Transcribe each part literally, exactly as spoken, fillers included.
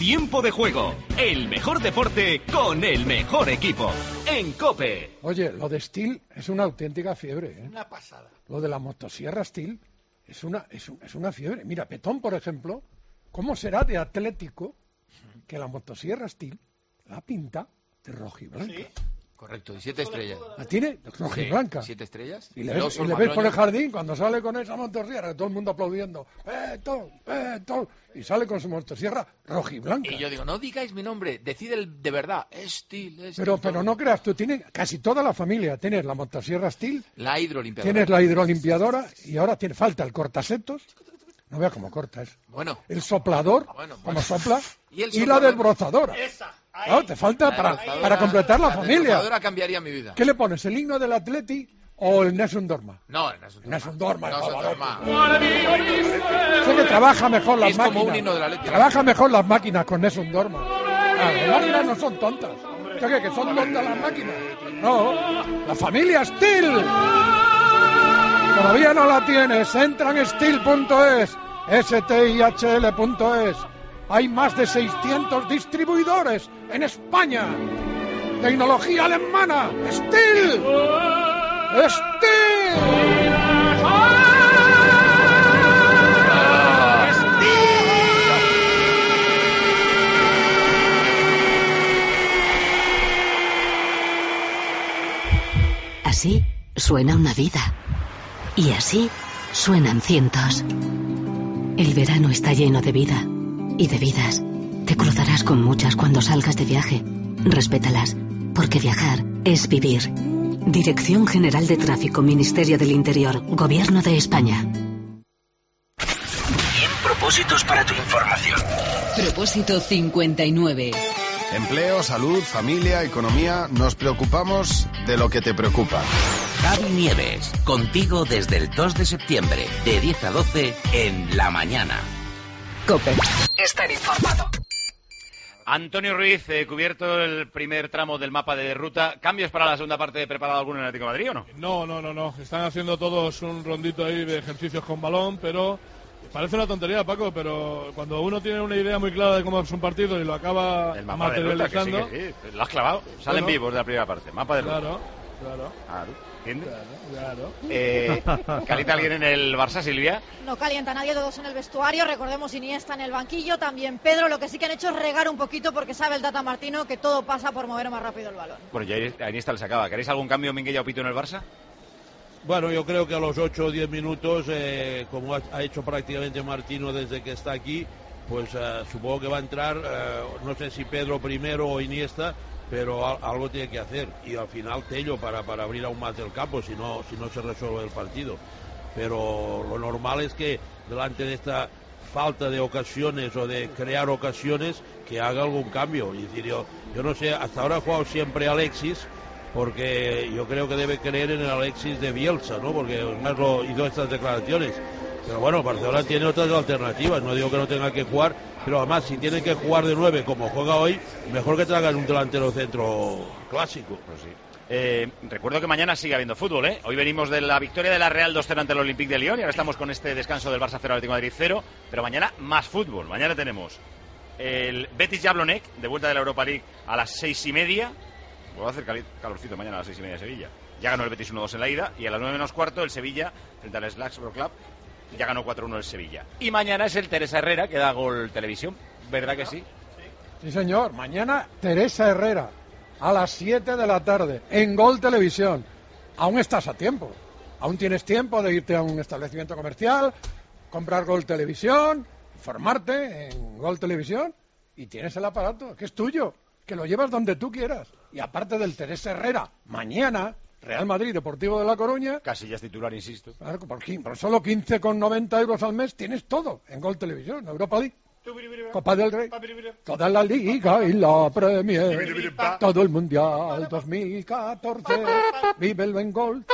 Tiempo de Juego, el mejor deporte con el mejor equipo. En COPE. Oye, lo de Steel es una auténtica fiebre, ¿eh? Una pasada. Lo de la motosierra Steel es una, es, un, es una fiebre. Mira, Petón, por ejemplo, ¿cómo será de atlético que la motosierra Steel la pinta de rojiblanca? Sí. Correcto, y siete estrellas. ¿La tiene? Rojiblanca. Sí, siete estrellas. Y le ves, y le ves por el jardín cuando sale con esa motosierra, todo el mundo aplaudiendo, ¡Petón, Petón! Y sale con su motosierra rojiblanca. Y yo digo, no digáis mi nombre, decid el de verdad, Steel, Steel. Pero, pero no creas, tú tienes casi toda la familia. Tienes la motosierra Steel, La hidrolimpiadora. tienes la hidrolimpiadora y ahora tiene falta el cortasetos. No veas cómo corta eso. Bueno. El soplador, Bueno, como bueno. sopla, y, el y la desbrozadora. Esa. Ahí. Claro, te falta La para, desbrozadora- para completar la La familia. desbrozadora cambiaría mi vida. ¿Qué le pones, el himno del Atleti o el Nessun Dorma? No, no es un Nessun Dorma. No es un Dorma. Sé que trabaja mejor las Es como máquinas. un himno del Atleti. Trabaja mejor las máquinas con Nessun Dorma. Claro, las máquinas no son tontas. ¿Qué, qué, que son tontas las máquinas? No, la familia Steel. Todavía no la tienes. Entra en steel punto es, S T I H L punto es. Hay más de seiscientos distribuidores en España. Tecnología alemana. Steel. Steel. Así suena una vida. Y así suenan cientos. El verano está lleno de vida y de vidas. Te cruzarás con muchas cuando salgas de viaje. Respétalas, porque viajar es vivir. Dirección General de Tráfico, Ministerio del Interior, Gobierno de España. cien propósitos para tu información. Propósito cincuenta y nueve. Empleo, salud, familia, economía. Nos preocupamos de lo que te preocupa. Javi Nieves, contigo desde el dos de septiembre, de diez a doce en La Mañana. COPE. Estar informado. Antonio Ruiz, eh, cubierto el primer tramo del mapa de ruta. ¿Cambios para la segunda parte preparado alguno en el Atlético de Madrid o no? No, no, no, no. Están haciendo todos un rondito ahí de ejercicios con balón, pero parece una tontería, Paco, pero cuando uno tiene una idea muy clara de cómo es un partido y lo acaba El mapa de ruta, que sí, materializando... que sí. Lo has clavado. Salen Bueno, vivos de la primera parte. Mapa de ruta. Claro, claro, Claro. ¿Entiendes? claro, claro. Eh, ¿Calienta alguien en el Barça, Silvia? No calienta nadie, todos en el vestuario. Recordemos Iniesta en el banquillo, también Pedro. Lo que sí que han hecho es regar un poquito porque sabe el Tata Martino que todo pasa por mover más rápido el balón. Bueno, ya a Iniesta le sacaba. ¿Queréis algún cambio, Minguella o Pito, en el Barça? Bueno, yo creo que a los ocho o diez minutos, eh, como ha, ha hecho prácticamente Martino desde que está aquí, pues eh, supongo que va a entrar, eh, no sé si Pedro primero o Iniesta, pero a, algo tiene que hacer. Y al final Tello para, para abrir aún más el campo, si no, si no se resuelve el partido. Pero lo normal es que delante de esta falta de ocasiones o de crear ocasiones, que haga algún cambio. Y decir, yo, yo no sé, hasta ahora ha jugado siempre Alexis, porque yo creo que debe creer en el Alexis de Bielsa, ¿no? Porque además lo hizo estas declaraciones. Pero bueno, Barcelona tiene otras alternativas, no digo que no tenga que jugar, pero además si tiene que jugar de nueve como juega hoy, mejor que traigan un delantero centro clásico. Pues sí. Eh, recuerdo que mañana sigue habiendo fútbol, ¿eh? Hoy venimos de la victoria de la Real dos cero ante el Olympique de Lyon y ahora estamos con este descanso del Barça cero, Atlético de Madrid cero, pero mañana más fútbol. Mañana tenemos el Betis Jablonec, de vuelta de la Europa League a las seis y media. Va a hacer cali- calorcito mañana a las seis y media de Sevilla. Ya ganó el Betis uno dos en la ida y a las nueve menos cuarto el Sevilla frente al Slavia Club ya ganó cuatro uno el Sevilla. Y mañana es el Teresa Herrera que da Gol Televisión, ¿verdad que sí? Sí, señor. Mañana Teresa Herrera a las siete de la tarde en Gol Televisión. Aún estás a tiempo. Aún tienes tiempo de irte a un establecimiento comercial, comprar Gol Televisión, informarte en Gol Televisión y tienes el aparato, que es tuyo, que lo llevas donde tú quieras. Y aparte del Teresa Herrera, mañana Real Madrid Deportivo de La Coruña. Casi ya es titular, insisto. Claro, por, por solo quince con noventa euros al mes tienes todo en Gol Televisión, Europa League, Copa del Rey, toda la Liga y la Premier, todo el Mundial dos mil catorce, vívelo en Gol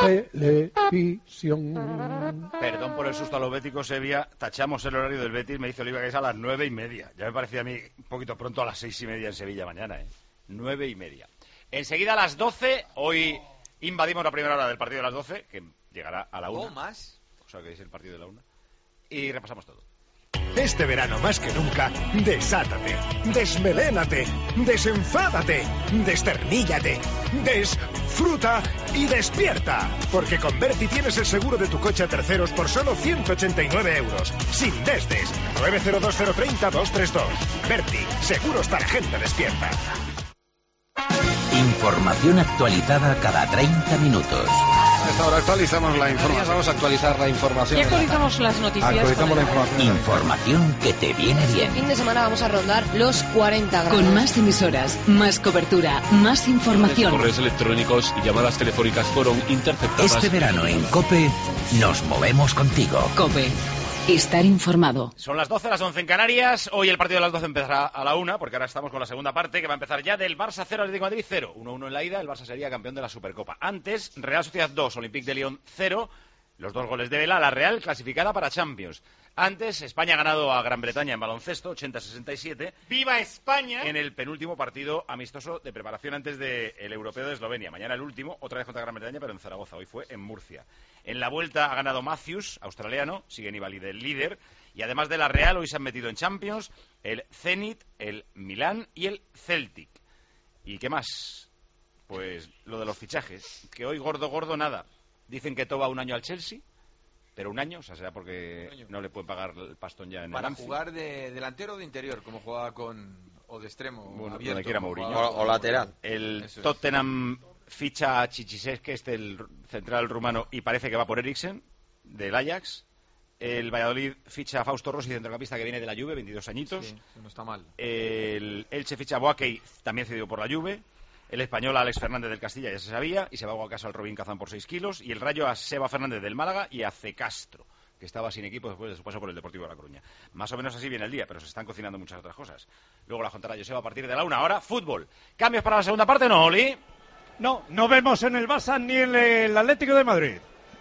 Televisión. Perdón por el susto a los béticos, Sevilla. Tachamos el horario del Betis, me dice Oliva que es a las nueve y media. Ya me parecía a mí un poquito pronto a las seis y media en Sevilla mañana, ¿eh? Nueve y media. Enseguida a las doce, hoy invadimos la primera hora del partido de las doce, que llegará a la una. ¿O más? O sea que es el partido de la una. Y repasamos todo. Este verano más que nunca, desátate, desmelénate, desenfádate, desterníllate, desfruta y despierta. Porque con Berti tienes el seguro de tu coche a terceros por solo ciento ochenta y nueve euros. Sin desdes. nueve cero dos cero tres cero dos tres dos. Berti, seguros para gente despierta. Información actualizada cada treinta minutos. A esta hora actualizamos la información. Vamos a actualizar la información. Y actualizamos las noticias. Actualizamos la información. Información que te viene bien. El fin de semana vamos a rondar los cuarenta grados. Con más emisoras, más cobertura, más información. Correos electrónicos y llamadas telefónicas fueron interceptadas. Este verano en COPE nos movemos contigo. COPE. Estar informado. Son las doce, las once en Canarias. Hoy el partido de las doce empezará a la una, porque ahora estamos con la segunda parte, que va a empezar ya del Barça cero, Atlético de Madrid cero. uno uno en la ida, el Barça sería campeón de la Supercopa. Antes, Real Sociedad dos, Olympique de Lyon cero. Los dos goles de Vela, la Real clasificada para Champions. Antes, España ha ganado a Gran Bretaña en baloncesto, ochenta a sesenta y siete. ¡Viva España! En el penúltimo partido amistoso de preparación antes del Europeo de Eslovenia. Mañana el último, otra vez contra Gran Bretaña, pero en Zaragoza. Hoy fue en Murcia. En la vuelta ha ganado Matthews, australiano, sigue Nibali del líder. Y además de la Real, hoy se han metido en Champions el Zenit, el Milán y el Celtic. ¿Y qué más? Pues lo de los fichajes, que hoy gordo, gordo, nada. Dicen que Toba un año al Chelsea, pero un año, o sea, será porque no le pueden pagar el pastón ya en Para el Anfield. jugar de delantero o de interior, como jugaba con... o de extremo, Bueno, abierto, donde quiera Mourinho. o, o lateral. El Eso es. Tottenham ficha a Chichiseske, este el central rumano, y parece que va por Eriksen, del Ajax. El Valladolid ficha a Fausto Rossi, centrocampista que viene de la Juve, veintidós añitos. Sí, no está mal. El Elche ficha a Boakey, también cedido por la Juve. El español a Alex Fernández del Castilla, ya se sabía, y se va a casa al Robin Kazán por seis kilos. Y el Rayo a Seba Fernández del Málaga y a C. Castro, que estaba sin equipo después de su paso por el Deportivo de La Coruña. Más o menos así viene el día, pero se están cocinando muchas otras cosas. Luego la contará Joseba a partir de la una. Ahora, fútbol. ¿Cambios para la segunda parte? No, Oli. No, no vemos en el Barça ni en el Atlético de Madrid.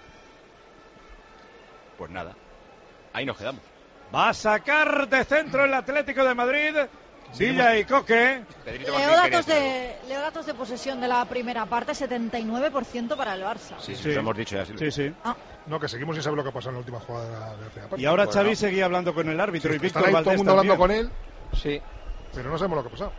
Pues nada, ahí nos quedamos. Va a sacar de centro el Atlético de Madrid. Villa y Coque. Leo datos, de, leo datos de posesión de la primera parte, setenta y nueve por ciento para el Barça. Sí, sí, sí. Lo hemos dicho ya. Sí, sí. Ah. No, que seguimos sin saber lo que ha pasado en la última jugada de la primera parte. Y ahora Bueno, Xavi seguía hablando con el árbitro sí, y Víctor ahí Valdés todo el mundo también. hablando con él. Sí. Pero no sabemos lo que ha pasado.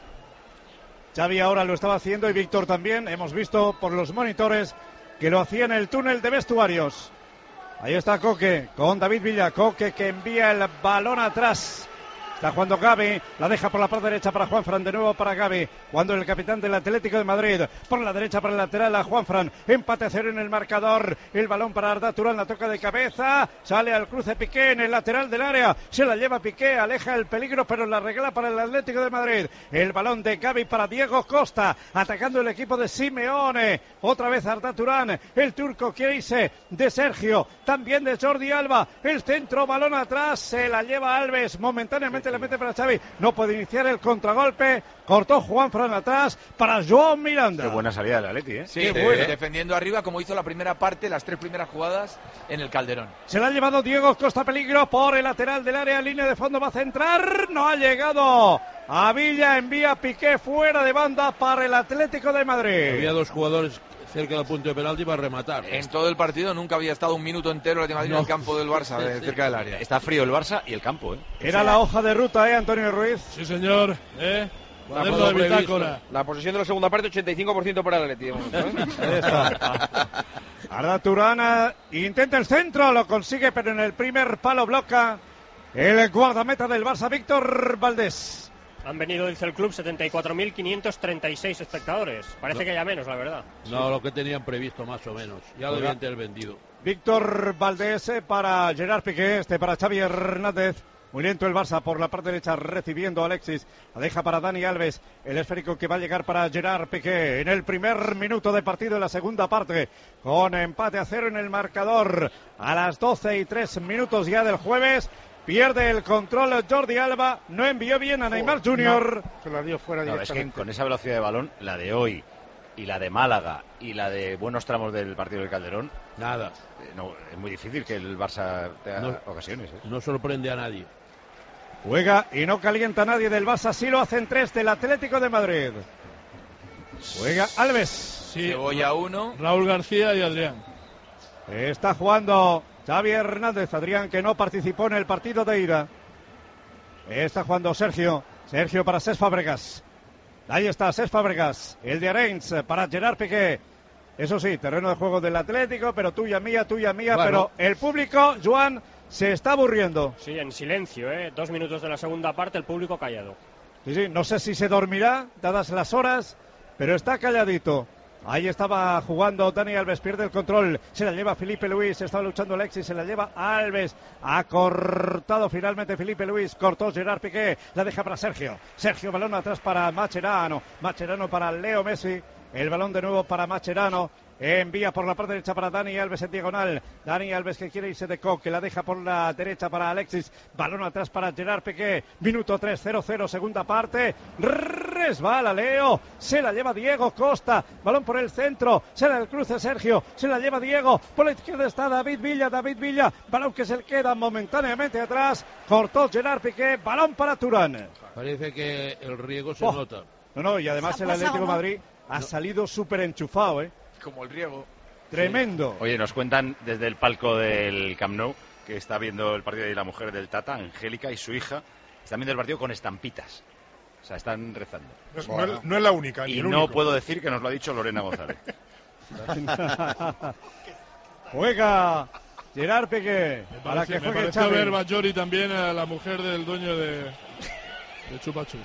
Xavi ahora lo estaba haciendo y Víctor también. Hemos visto por los monitores que lo hacía en el túnel de vestuarios. Ahí está Coque con David Villa. Coque que envía el balón atrás. Está jugando Gavi, la deja por la parte derecha para Juanfran, de nuevo para Gavi, cuando el capitán del Atlético de Madrid, por la derecha para el lateral a Juanfran, empate a cero en el marcador, el balón para Arda Turán, la toca de cabeza, sale al cruce Piqué en el lateral del área, se la lleva Piqué, aleja el peligro, pero la regala para el Atlético de Madrid, el balón de Gavi para Diego Costa, atacando el equipo de Simeone, otra vez Arda Turán, el turco Keise, de Sergio, también de Jordi Alba, el centro, balón atrás, se la lleva Alves, momentáneamente le mete para Xavi, no puede iniciar el contragolpe, cortó Juanfran atrás para Joan Miranda. Qué buena salida del Atleti, ¿eh? Sí, Qué bueno. Defendiendo arriba como hizo la primera parte, las tres primeras jugadas en el Calderón. Se la ha llevado Diego Costa, peligro por el lateral del área, línea de fondo, va a centrar, no ha llegado a Villa, envía Piqué fuera de banda para el Atlético de Madrid. Había dos jugadores cerca del punto de penalti para rematar. En todo el partido nunca había estado un minuto entero el Madrid no. en el campo del Barça, de, cerca del área. Está frío el Barça y el campo, ¿eh? Era la hoja de ruta, ¿eh, Antonio Ruiz? Sí, señor, ¿eh? La, de bitácora. la posesión de la segunda parte, ochenta y cinco por ciento para el Atleti. Ahí está. Arda Turán intenta el centro, lo consigue, pero en el primer palo bloca el guardameta del Barça, Víctor Valdés. Han venido, dice el club, setenta y cuatro mil quinientos treinta y seis espectadores. Parece no. que ya menos, la verdad. No, sí. Lo que tenían previsto más o menos. Ya lo debían tener vendido. Víctor Valdés para Gerard Piqué, este para Xavi Hernández. Muy lento el Barça por la parte derecha, recibiendo a Alexis. La deja para Dani Alves. El esférico que va a llegar para Gerard Piqué en el primer minuto de partido de la segunda parte. Con empate a cero en el marcador. A las doce y tres minutos ya del jueves. Pierde el control Jordi Alba, no envió bien a Neymar oh, junior No, se la dio fuera no, directamente. Es que con esa velocidad de balón, la de hoy y la de Málaga y la de buenos tramos del partido del Calderón, nada. Eh, no, es muy difícil que el Barça tenga no, ocasiones. ¿eh? No sorprende a nadie. Juega y no calienta a nadie del Barça, sí lo hacen tres del Atlético de Madrid. Juega Alves. Sí, Cebolla uno. Raúl García y Adrián. Está jugando Xavi Hernández, Adrián que no participó en el partido de ida. Está jugando Sergio. Sergio para Cesc Fàbregas. Ahí está Cesc Fàbregas. El de Arenys para Gerard Piqué. Eso sí, terreno de juego del Atlético, pero tuya mía, tuya mía. Bueno. Pero el público, Joan, se está aburriendo. Sí, en silencio, ¿eh? Dos minutos de la segunda parte, el público callado. Sí, sí, no sé si se dormirá, dadas las horas, pero está calladito. Ahí estaba jugando Dani Alves, pierde el control, se la lleva Filipe Luis, estaba luchando Alexis, se la lleva Alves, ha cortado finalmente Filipe Luis, cortó Gerard Piqué, la deja para Sergio, Sergio balón atrás para Mascherano, Mascherano para Leo Messi, el balón de nuevo para Mascherano, envía por la parte derecha para Dani Alves en diagonal, Dani Alves que quiere irse de Coque, la deja por la derecha para Alexis, balón atrás para Gerard Piqué, minuto tres, cero cero, segunda parte, resbala Leo, se la lleva Diego Costa, balón por el centro, se la del cruce Sergio, se la lleva Diego, por la izquierda está David Villa, David Villa, balón que se le queda momentáneamente atrás, cortó Gerard Piqué, balón para Turán. Parece que el riego se oh. nota. No, no, y además el Atlético de Madrid ha no. salido súper enchufado, ¿eh? Como el riego. Tremendo. Sí. Oye, nos cuentan desde el palco del Camp Nou que está viendo el partido de la mujer del Tata, Angélica, y su hija. Están viendo el partido con estampitas. O sea, están rezando. No es, bueno. no es, no es la única. Y ni el no único. puedo decir que nos lo ha dicho Lorena González. Juega Gerard Piqué. Me Para parece, que me juegue parece Xavi. ver Bajori también a la mujer del dueño de, de Chupachus,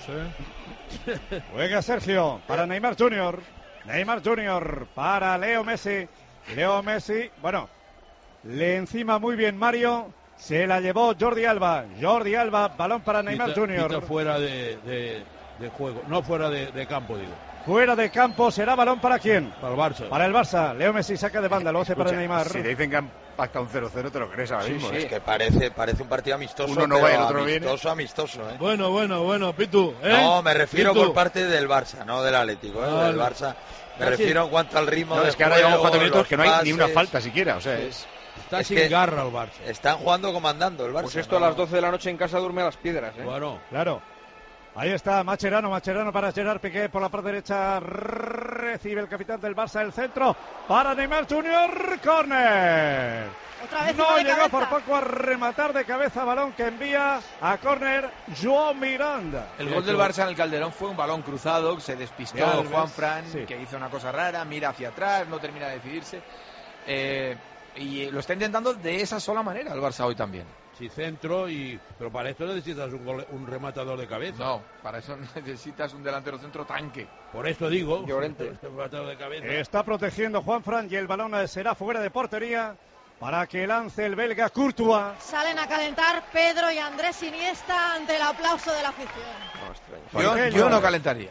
¿eh? Juega Sergio para Neymar junior Neymar junior para Leo Messi. Leo Messi, bueno, le encima muy bien Mario. Se la llevó Jordi Alba. Jordi Alba, balón para Neymar Pita, junior Pita fuera de, de, de juego, no fuera de, de campo, digo. Fuera de campo, será balón para quién? Para el Barça. Para el Barça. Leo Messi saca de banda, lo hace Escucha, para Neymar. Si te dicen que han pactado un cero cero, te lo crees ahora Sí, mismo. sí, ¿eh? es que parece, parece un partido amistoso. Uno no pero va y el otro amistoso, viene. amistoso, ¿eh? Bueno, bueno, bueno, Pitu, ¿eh? No, me refiero Pitu. por parte del Barça, no del Atlético, ¿eh? Vale. Del Barça. Me Casi. refiero en cuanto al ritmo No, de es que ahora juego, llevamos cuatro minutos los que no hay ni una pases. falta siquiera. O sea, es... Está Es sin que garra el Barça. Están jugando comandando el Barça. Pues esto ¿no? a las doce de la noche en casa duerme a las piedras, ¿eh? Bueno, Claro. Ahí está Mascherano, Mascherano para Gerard Piqué por la parte derecha. Recibe el capitán del Barça el centro para Neymar junior Córner. Otra vez No uno de llegó cabeza. por poco a rematar de cabeza, balón que envía a córner João Miranda. El gol del Barça en el Calderón fue un balón cruzado, se despistó De Alves, Juan Fran, sí. que hizo una cosa rara, mira hacia atrás, no termina de decidirse. Eh, y lo está intentando de esa sola manera el Barça hoy también. sí, centro, y pero para esto necesitas un, gole, un rematador de cabeza. No, para eso necesitas un delantero centro tanque. Por esto digo, Llorente. un rematador de cabeza. Está protegiendo Juan Fran y el balón será fuera de portería para que lance el belga Courtois. Salen a calentar Pedro y Andrés Iniesta ante el aplauso de la afición. Yo, yo no calentaría.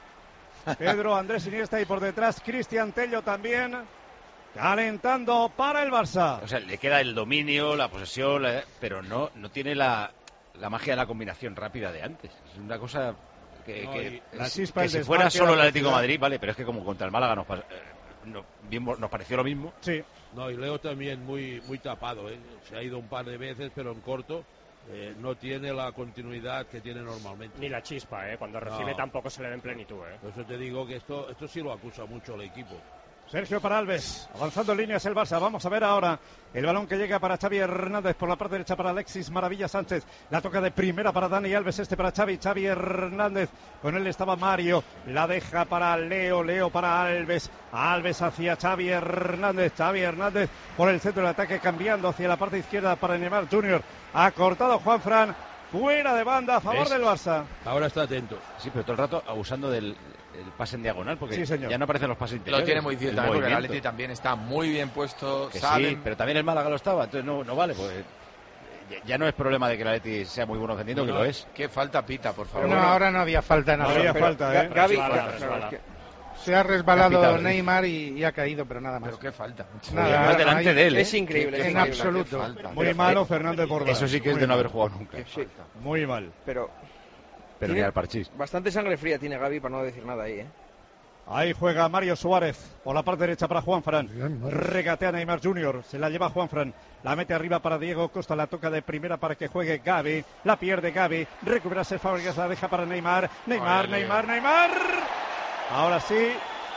Pedro, Andrés Iniesta y por detrás Cristian Tello también calentando para el Barça. O sea, le queda el dominio, la posesión, la- pero no, no tiene la, la magia de la combinación rápida de antes. Es una cosa que, No, que- y la es- chispa, que el si desmarque, fuera solo el la Atlético de velocidad. Madrid, vale, pero es que como contra el Málaga nos, pas- eh, no- vimos- nos pareció lo mismo. Sí. No, y Leo también muy muy tapado, ¿eh? Se ha ido un par de veces, pero en corto. Eh, no tiene la continuidad que tiene normalmente. Ni la chispa, ¿eh? Cuando recibe No. tampoco se le ve en plenitud, ¿eh? Por eso te digo que esto esto sí lo acusa mucho el equipo. Sergio para Alves, avanzando en líneas el Barça. Vamos a ver ahora el balón que llega para Xavi Hernández por la parte derecha para Alexis Maravilla Sánchez. La toca de primera para Dani Alves, este para Xavi, Xavi Hernández. Con él estaba Mario, la deja para Leo, Leo para Alves. Alves hacia Xavi Hernández, Xavi Hernández por el centro del ataque cambiando hacia la parte izquierda para Neymar junior Ha cortado Juan Fran, fuera de banda a favor ¿Ves? del Barça. Ahora está atento. Sí, pero todo el rato abusando del el pase en diagonal, porque Sí, señor. ya no aparecen los pases interiores. Lo tiene muy difícil el también porque el movimiento. Atleti también está muy bien puesto. Que saben- sí, pero también el Málaga lo estaba, entonces no, no vale, pues ya- ya no es problema de que el Atleti sea muy bueno defendiendo, que No, lo es. Qué falta pita, por favor. No, ahora no había falta en No nada. había Pero falta, Ga- ¿eh? Gavi Resbala, pero resbala. es que se ha resbalado Capitán. Neymar y, y ha caído, pero nada más. Pero qué falta. Nada, Y además delante hay- de él, ¿eh? Es increíble. En es increíble. absoluto. Qué falta. Muy Pero, malo eh, Fernando Bordas. Eso sí que es Muy de no mal. haber jugado nunca. Sí, Muy mal. pero Pero ni al parchís. bastante sangre fría tiene Gavi para no decir nada ahí, ¿eh? Ahí juega Mario Suárez por la parte derecha para Juan Fran. Bien, Mario. Regatea Neymar junior Se la lleva Juan Fran. La mete arriba para Diego Costa. La toca de primera para que juegue Gavi. La pierde Gavi. Recupera Cesc Fábregas. La deja para Neymar. Neymar, Ole. Neymar, Neymar. Ahora sí.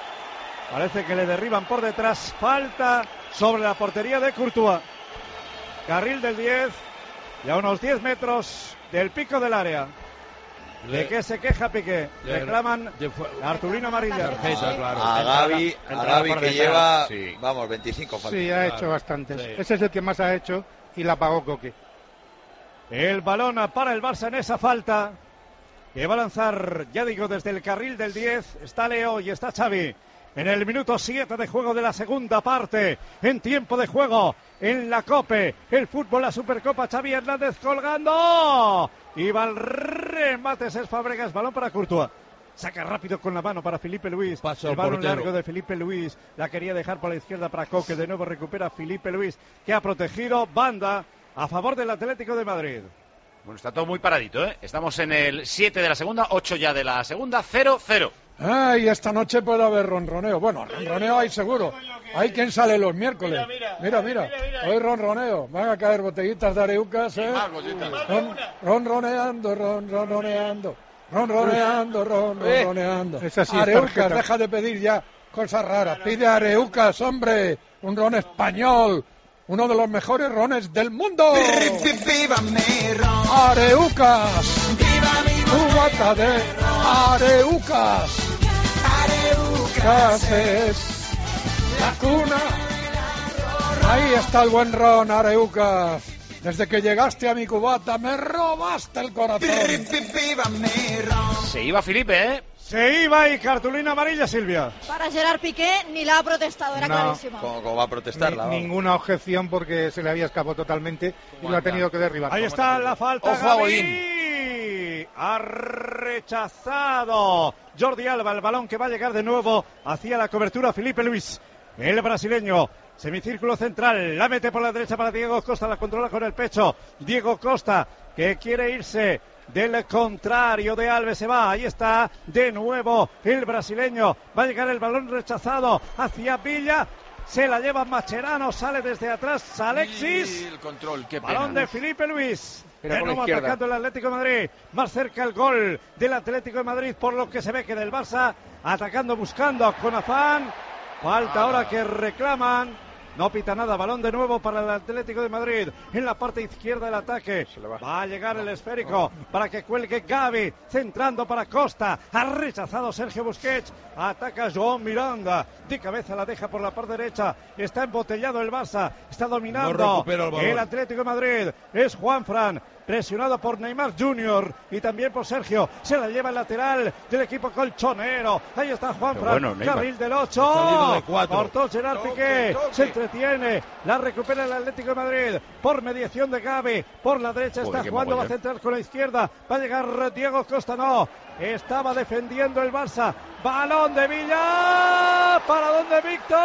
Parece que le derriban por detrás. Falta sobre la portería de Courtois. Carril del diez. y a unos diez metros del pico del área. ¿De qué se queja Piqué? Le- Reclaman cartulina amarilla. Tarjeta, claro. A Gavi, a Entrada Gavi por que detrás. lleva, Sí. vamos, veinticinco faltas. Sí, ha hecho bastantes. Ese es el que más ha hecho y la pagó Coque. El balón para el Barça en esa falta. Que va a lanzar, ya digo, desde el carril del diez. Está Leo y está Xavi. En el minuto siete de juego de la segunda parte. En tiempo de juego. En la Cope. El fútbol, la Supercopa. Xavi Hernández colgando. Y va el remate. Es Fábregas. Balón para Courtois. Saca rápido con la mano para Felipe Luis. Pasa el al balón portero. largo de Felipe Luis. La quería dejar por la izquierda para Coque. De nuevo recupera Felipe Luis, que ha protegido. Banda a favor del Atlético de Madrid. Bueno, está todo muy paradito, ¿eh? Estamos en el siete de la segunda, ocho ya de la segunda, cero cero. Ay, esta noche puede haber ronroneo. Bueno, ronroneo hay seguro. Hay quien sale los miércoles. Mira, mira. Hoy ronroneo. Van a caer botellitas de areucas, ¿eh? Ron- Ronroneando, ronroneando. Ronroneando, ronroneando. Esa sí es Areucas, tarjeta. deja de pedir ya cosas raras. Pide areucas, hombre. Un ron español. Uno de los mejores rones del mundo. Areucas. Cubata de Areucas. Areucas es la cuna. Ahí está el buen ron, Areucas. Desde que llegaste a mi cubata me robaste el corazón. Se iba Felipe, ¿eh? Se iba y cartulina amarilla, Silvia. Para Gerard Piqué ni la ha protestado, era No. clarísimo. ¿Cómo, cómo va a protestarla? Ni- vamos? ninguna objeción porque se le había escapado totalmente y lo ha tenido que derribar. Ahí está la falta. Ojo a Gavi. Ha rechazado Jordi Alba. El balón que va a llegar de nuevo hacia la cobertura. Felipe Luis, el brasileño. Semicírculo central. La mete por la derecha para Diego Costa. La controla con el pecho. Diego Costa, que quiere irse del contrario de Alves. Se va. Ahí está de nuevo el brasileño. Va a llegar el balón rechazado hacia Villa. Se la lleva Macherano. Sale desde atrás Alexis. Y el control, qué Balón pena. de Felipe Luis. Pero De por la nuevo izquierda. atacando el Atlético de Madrid. Más cerca el gol del Atlético de Madrid, por lo que se ve que del Barça. Atacando, buscando con afán. Falta ahora que reclaman. No pita nada. Balón de nuevo para el Atlético de Madrid. En la parte izquierda del ataque. Va a llegar el esférico para que cuelgue Gavi. Centrando para Costa. Ha rechazado Sergio Busquets. Ataca João Miranda. De cabeza la deja por la parte derecha. Está embotellado el Barça. Está dominando No recupera el balón. el Atlético de Madrid. Es Juanfran. Presionado por Neymar junior y también por Sergio. Se la lleva el lateral del equipo colchonero. Ahí está Juanfran. Bueno, Neymar. Carril del Ha salido ocho. de cuatro. Cortó Gerard Piqué. Se entretiene. La recupera el Atlético de Madrid. Por mediación de Gavi. Por la derecha Joder, está qué jugando. Va a mogollón. centrar con la izquierda. Va a llegar Diego Costa. No. Estaba defendiendo el Barça. Balón de Villa. ¿Para dónde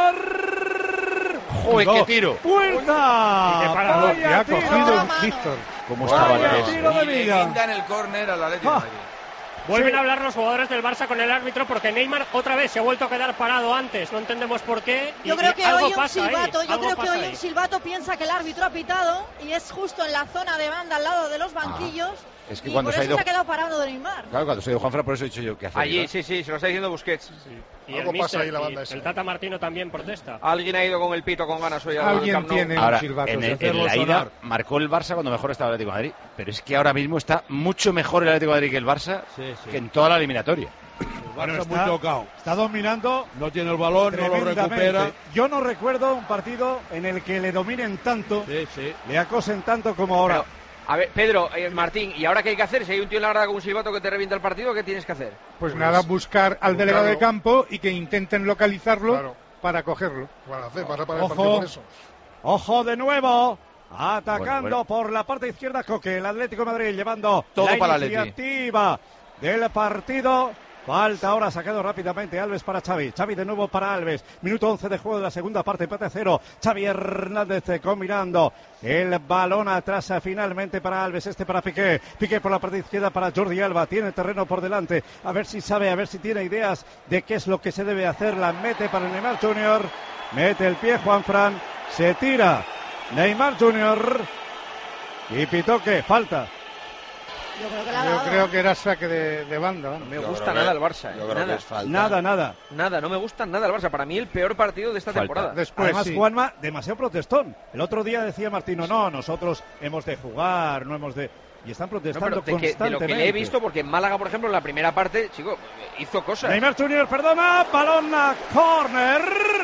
Víctor? ¡Joder, qué tiro! ¡Puerta! Y qué parado. Vaya Que ha tiro. cogido Víctor. ¿Cómo Vaya estaba Vaya el tiro de Y le Villa. guinda en el córner al Atlético de Ah. Madrid. Vuelven Sí. a hablar los jugadores del Barça con el árbitro porque Neymar otra vez se ha vuelto a quedar parado antes. No entendemos por qué. y- Yo creo y que algo hoy un pasa ahí, silbato, yo algo creo que pasa hoy ahí. un silbato piensa que el árbitro ha pitado y es justo en la zona de banda al lado de los banquillos. Es que y cuando por se ha eso ido- se ha quedado parado de Neymar. Claro, cuando se dio Juanfran, por eso he dicho yo que hace. Allí, sí, sí, se lo está diciendo Busquets. Y el Algo pasa míster, ahí en la y banda esa. el Tata Martino también protesta. Alguien ha ido con el pito con ganas hoy al Alguien Camp Nou. tiene Ahora, un silbato. en, sí. el- en la Hacerlo ida sonar. marcó el Barça cuando mejor estaba el Atlético de Madrid. Pero es que ahora mismo está mucho mejor el Atlético de Madrid que el Barça Sí, sí. que en toda la eliminatoria. El Bueno, Barça está- muy tocado. Está dominando No tiene el balón, no lo tremendamente. recupera. Yo no recuerdo un partido en el que le dominen tanto, Sí, sí. le acosen tanto como ahora. Pero, a ver, Pedro, eh, Martín, ¿y ahora qué hay que hacer? Si hay un tío en la grada con un silbato que te revienta el partido, ¿qué tienes que hacer? Pues nada, buscar al delegado de buscarlo. campo y que intenten localizarlo Claro. para cogerlo. Van a hacer, van a parar el Ojo. partido por eso. Ojo de nuevo. Atacando Bueno, bueno. por la parte izquierda Coque, el Atlético de Madrid llevando Todo la para el Atleti. iniciativa del partido. Falta ahora, sacado rápidamente Alves para Xavi. Xavi de nuevo para Alves. Minuto once de juego de la segunda parte, empate a cero. Xavi Hernández eh, combinando el balón atrás eh, finalmente para Alves, este para Piqué. Piqué por la parte izquierda para Jordi Alba. Tiene terreno por delante. A ver si sabe, a ver si tiene ideas de qué es lo que se debe hacer. La mete para Neymar junior Mete el pie Juanfran. Se tira Neymar junior Y pitó que falta. Yo creo que la ha Yo dado. creo que era saque de, de banda. ¿no? No me Yo gusta creo nada que- el Barça. yo eh, creo que nada. es falta. Nada, nada. Nada, no me gusta nada el Barça. Para mí el peor partido de esta Falta. temporada. Después, Además, sí. Juanma, demasiado protestón. El otro día decía Martino, no, nosotros hemos de jugar, no hemos de... Y están No, protestando pero de, que, de constantemente. lo que le he visto, porque en Málaga, por ejemplo, en la primera parte, chico, hizo cosas. Neymar Junior, perdona, balón a córner.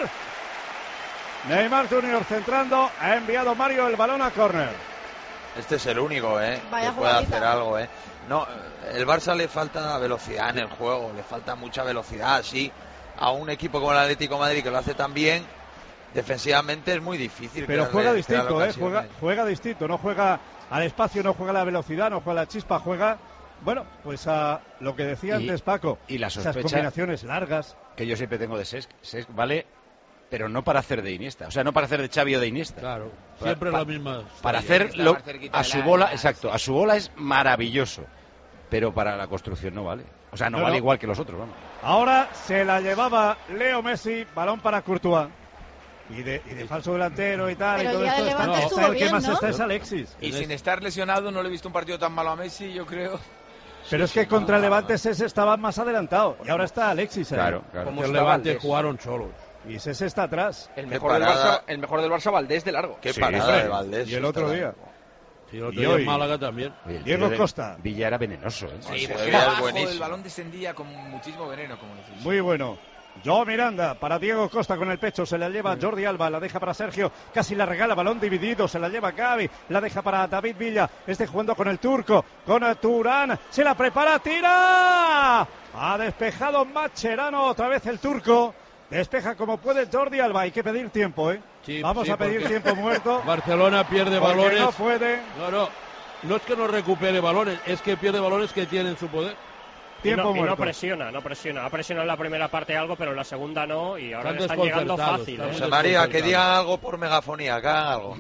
Neymar Junior centrando, ha enviado Mario el balón a córner. Este es el único, ¿eh? Vaya que puede jugadita. hacer algo, ¿eh? No, el Barça le falta velocidad en el juego, le falta mucha velocidad, sí. A un equipo como el Atlético de Madrid que lo hace tan bien, defensivamente es muy difícil. Pero crearle- juega crear distinto, ¿eh? ocasiones. Juega, juega distinto, no juega al espacio, no juega a la velocidad, no juega a la chispa, juega, bueno, pues a lo que decía Y- antes Paco, y la esas sospecha- combinaciones largas. Que yo siempre tengo de Sesc. Sesc vale, pero no para hacer de Iniesta. O sea, no para hacer de Xavi o de Iniesta. Claro, Pa- siempre pa- la misma. Para historia. hacerlo más cerquita a del su área, bola, sí. exacto, a su bola es maravilloso. Pero para la construcción no vale. O sea, no, No, vale no. igual que los otros, vamos. Ahora se la llevaba Leo Messi, balón para Courtois. Y de, y de falso delantero y tal. Pero y el todo día esto del está- Levante está estuvo el que bien, más ¿no? está es Alexis. Y sin estar lesionado no le he visto un partido tan malo a Messi, yo creo. Pero es que contra el Levante Sese estaba más adelantado. Y ahora está Alexis ahí. Claro, claro. Como Que el está Levante Valdés. jugaron solos. Y Sese está atrás. El Qué mejor, del parada. Barça, el mejor del Barça, Valdés de largo. Qué Sí, parada hombre. de Valdés. Y el otro está día. dando. Sí, el otro Y día hoy- en Málaga también. Oye, el Diego tío de Costa. Villa era venenoso, ¿eh? Sí, Sí, porque sí, era es abajo, buenísimo. el balón descendía con muchísimo veneno, como decís. Muy bueno. Joe Miranda para Diego Costa con el pecho, se la lleva Jordi Alba, la deja para Sergio, casi la regala, balón dividido, se la lleva Gavi, la deja para David Villa, este jugando con el turco, con el Turán, se la prepara, tira, ha despejado Mascherano, otra vez el turco, despeja como puede Jordi Alba, hay que pedir tiempo, ¿eh? Sí, Vamos sí, a pedir porque tiempo muerto, Barcelona pierde porque balones. no puede, No, no. No es que no recupere balones, es que pierde balones que tiene en su poder. Y tiempo no, y no muerto. presiona, no presiona. Ha presionado en la primera parte algo, pero en la segunda no. Y ahora Están le están llegando desconcertados, fácil. están ¿eh? José María, que digan algo por megafonía, que hagan algo.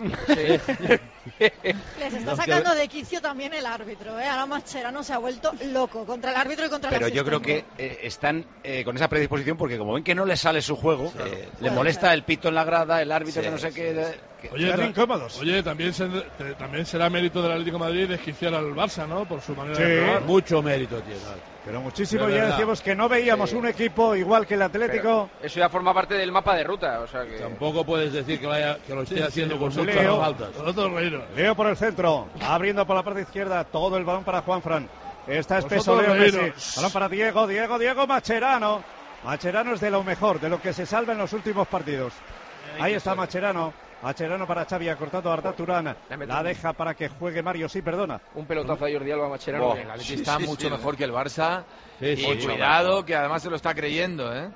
Les está Los que- sacando de quicio también el árbitro, ¿eh? Ahora Mascherano se ha vuelto loco contra el árbitro y contra Pero el yo creo que asistente. eh, están eh, con esa predisposición porque como ven que no les sale su juego, Sí, le Puede molesta ser. el pito en la grada, el árbitro Sí, que no sé sí, qué. sí. que- Oye, Están ta- incómodos. Oye, también, se- te- también será mérito del Atlético de Madrid desquiciar al Barça, ¿no? Por su manera Sí. de jugar. Mucho mérito tiene. Pero muchísimo, De ya verdad. decíamos que no veíamos Sí. un equipo igual que el Atlético. Pero eso ya forma parte del mapa de ruta, o sea que... Tampoco puedes decir que, vaya, que lo esté Sí, haciendo sí, con vosotros- muchas Leo. faltas. Vosotros reíros. Leo por el centro, abriendo por la parte izquierda, todo el balón para Juanfran. Está espeso Vosotros Leo Messi. reíros. Balón para Diego, Diego, Diego Mascherano. Mascherano es de lo mejor, de lo que se salva en los últimos partidos. Ahí está Mascherano. Mascherano para Xavi, ha cortado a Arda Turán. La deja para que juegue Mario, sí, perdona. Un pelotazo a Jordi Alba Mascherano. Buah, que- el Atleti Sí, está sí, mucho sí, mejor que el Barça. Sí, y sí, mucho cuidado, mejor. que además se lo está creyendo, ¿eh?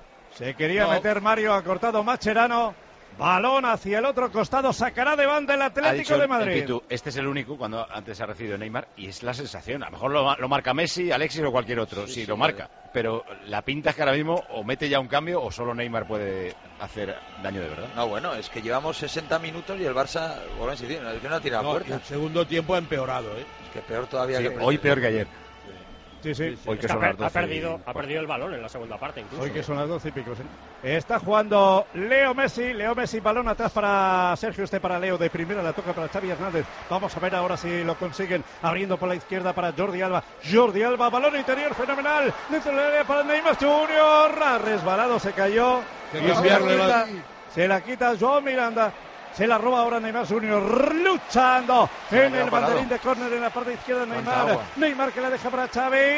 Se quería No. meter Mario, ha cortado Mascherano. Balón hacia el otro costado, sacará de banda el Ha Atlético dicho de el Madrid. Pitu, este es el único cuando antes ha recibido Neymar y es la sensación. A lo mejor lo, lo marca Messi, Alexis o cualquier otro, Sí, si sí, lo marca. Pero la pinta es que ahora mismo o mete ya un cambio o solo Neymar puede hacer daño de verdad. No, bueno, es que llevamos sesenta minutos y el Barça, vuelvo a insistir, no, es que no ha tirado No, a y puerta. el segundo tiempo ha empeorado, ¿eh? Es que peor todavía Sí, que hoy peor que ayer. Sí, sí. Hoy que Es que ha, son per- las ha doce y perdido, ha cuarto. perdido el balón en la segunda parte, incluso. Hoy que son las doce y pico. ¿sí? Está jugando Leo Messi. Leo Messi, balón atrás para Sergio, este para Leo. De primera la toca para Xavi Hernández. Vamos a ver ahora si lo consiguen. Abriendo por la izquierda para Jordi Alba. Jordi Alba, balón interior fenomenal. Dentro del área para Neymar Junior. Ha resbalado, se cayó. Que Y se, la cambiarle quita, la- se la quita Joao Miranda. Se la roba ahora Neymar Junior, luchando en ha el parado. banderín de córner en la parte izquierda de Cuánta Neymar. agua. Neymar que la deja para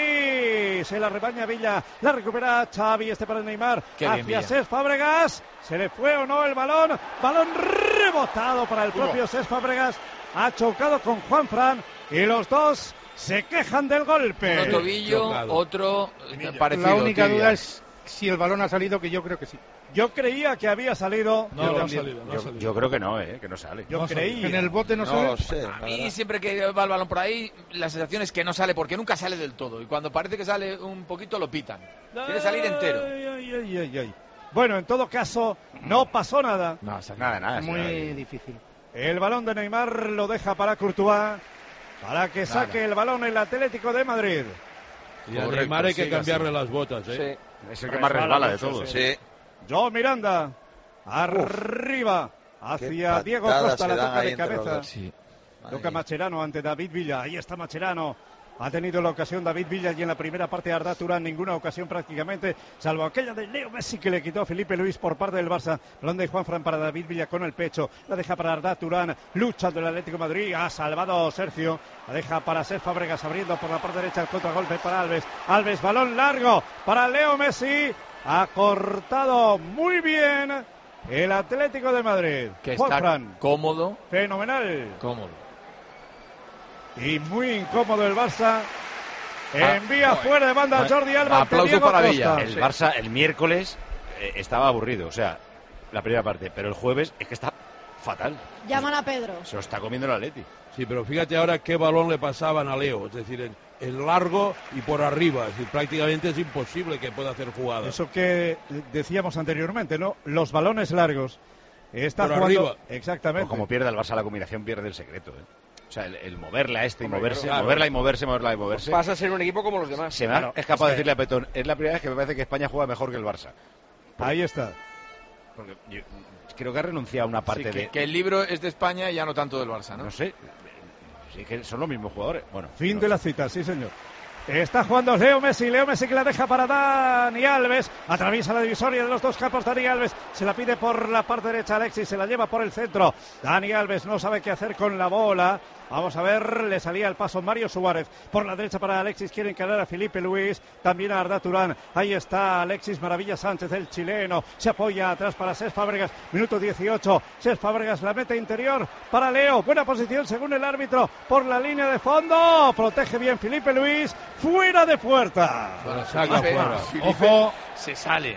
Xavi. Se la rebaña Villa, la recupera Xavi, este para Neymar. Qué bien, Hacia Villa. Cesc Fábregas. ¿Se le fue o no el balón? Balón rebotado para el propio Cesc Fábregas. Ha chocado con Juanfran y los dos se quejan del golpe. Uno tobillo, chocado. otro eh, parecido. La única tibia. duda es si el balón ha salido, que yo creo que sí. Yo creía que había salido. No, Yo no ha también. salido, no ha Yo, salido. yo creo que no, ¿eh? Que no sale. Yo No ha salido. creía. En el bote no, No sale. lo sé. A la mí verdad. siempre que va el balón por ahí, la sensación es que no sale, porque nunca sale del todo. Y cuando parece que sale un poquito, lo pitan. Quiere salir entero. Ay, ay, ay, ay, ay. Bueno, en todo caso, no pasó nada. No, sale. Nada, nada. Muy sí, difícil. El balón de Neymar lo deja para Courtois, para que saque el balón el Atlético de Madrid. Y a Correcto, Neymar hay que siga cambiarle así. las botas, ¿eh? Sí. es el que más resbala de todos. Sí, Joe Miranda, arriba, hacia qué Diego patadas Costa, se la dan toca ahí de entre los cabeza. dos. Sí. Toca Mascherano ante David Villa, ahí está Mascherano. Ha tenido la ocasión David Villa y en la primera parte Arda Turán ninguna ocasión prácticamente, salvo aquella de Leo Messi que le quitó a Felipe Luis por parte del Barça. Balón de Juanfran para David Villa con el pecho, la deja para Arda Turán, lucha del Atlético de Madrid, ha salvado Sergio, la deja para Cesc Fábregas abriendo por la parte derecha el contragolpe para Alves. Alves, balón largo para Leo Messi, ha cortado muy bien el Atlético de Madrid. Que está Juanfran, cómodo. Fenomenal. Cómodo. Y muy incómodo el Barça. Ah, Envía fuera de banda a Jordi Alba. Aplauso para Villa. El Barça el miércoles eh, estaba aburrido, o sea, la primera parte, pero el jueves es que está fatal. Llaman a Pedro. Se lo está comiendo el Atleti. Sí, pero fíjate ahora qué balón le pasaban a Leo, es decir, en, en largo y por arriba, es decir, prácticamente es imposible que pueda hacer jugadas. Eso que decíamos anteriormente, ¿no? Los balones largos. Está por jugando arriba. Exactamente. Pues como pierde el Barça la combinación, pierde el secreto, ¿eh? O sea, el, el moverla a este y Hombre, moverse, claro. moverla y moverse, moverla y moverse. Pasa a ser un equipo como los demás. Se me Claro, es capaz es de que- decirle a Petón, es la primera vez que me parece que España juega mejor que el Barça. Ahí está. Porque yo creo que ha renunciado a una parte Sí, que, de... que el libro es de España y ya no tanto del Barça, ¿no? No sé, sí que son los mismos jugadores. Bueno, Fin no de sé. la cita, sí señor. Está jugando Leo Messi, Leo Messi que la deja para Dani Alves, atraviesa la divisoria de los dos campos, Dani Alves se la pide por la parte derecha, Alexis se la lleva por el centro, Dani Alves no sabe qué hacer con la bola, vamos a ver, le salía el paso Mario Suárez, por la derecha para Alexis, quiere encarar a Felipe Luis, también a Arda Turán, ahí está Alexis Maravilla Sánchez, el chileno, se apoya atrás para Cesc Fábregas, minuto dieciocho, Cesc Fábregas la mete interior para Leo, buena posición según el árbitro, por la línea de fondo, protege bien Felipe Luis, fuera de puerta. Bueno, Saca Felipe- fuera. Felipe Ojo. se sale.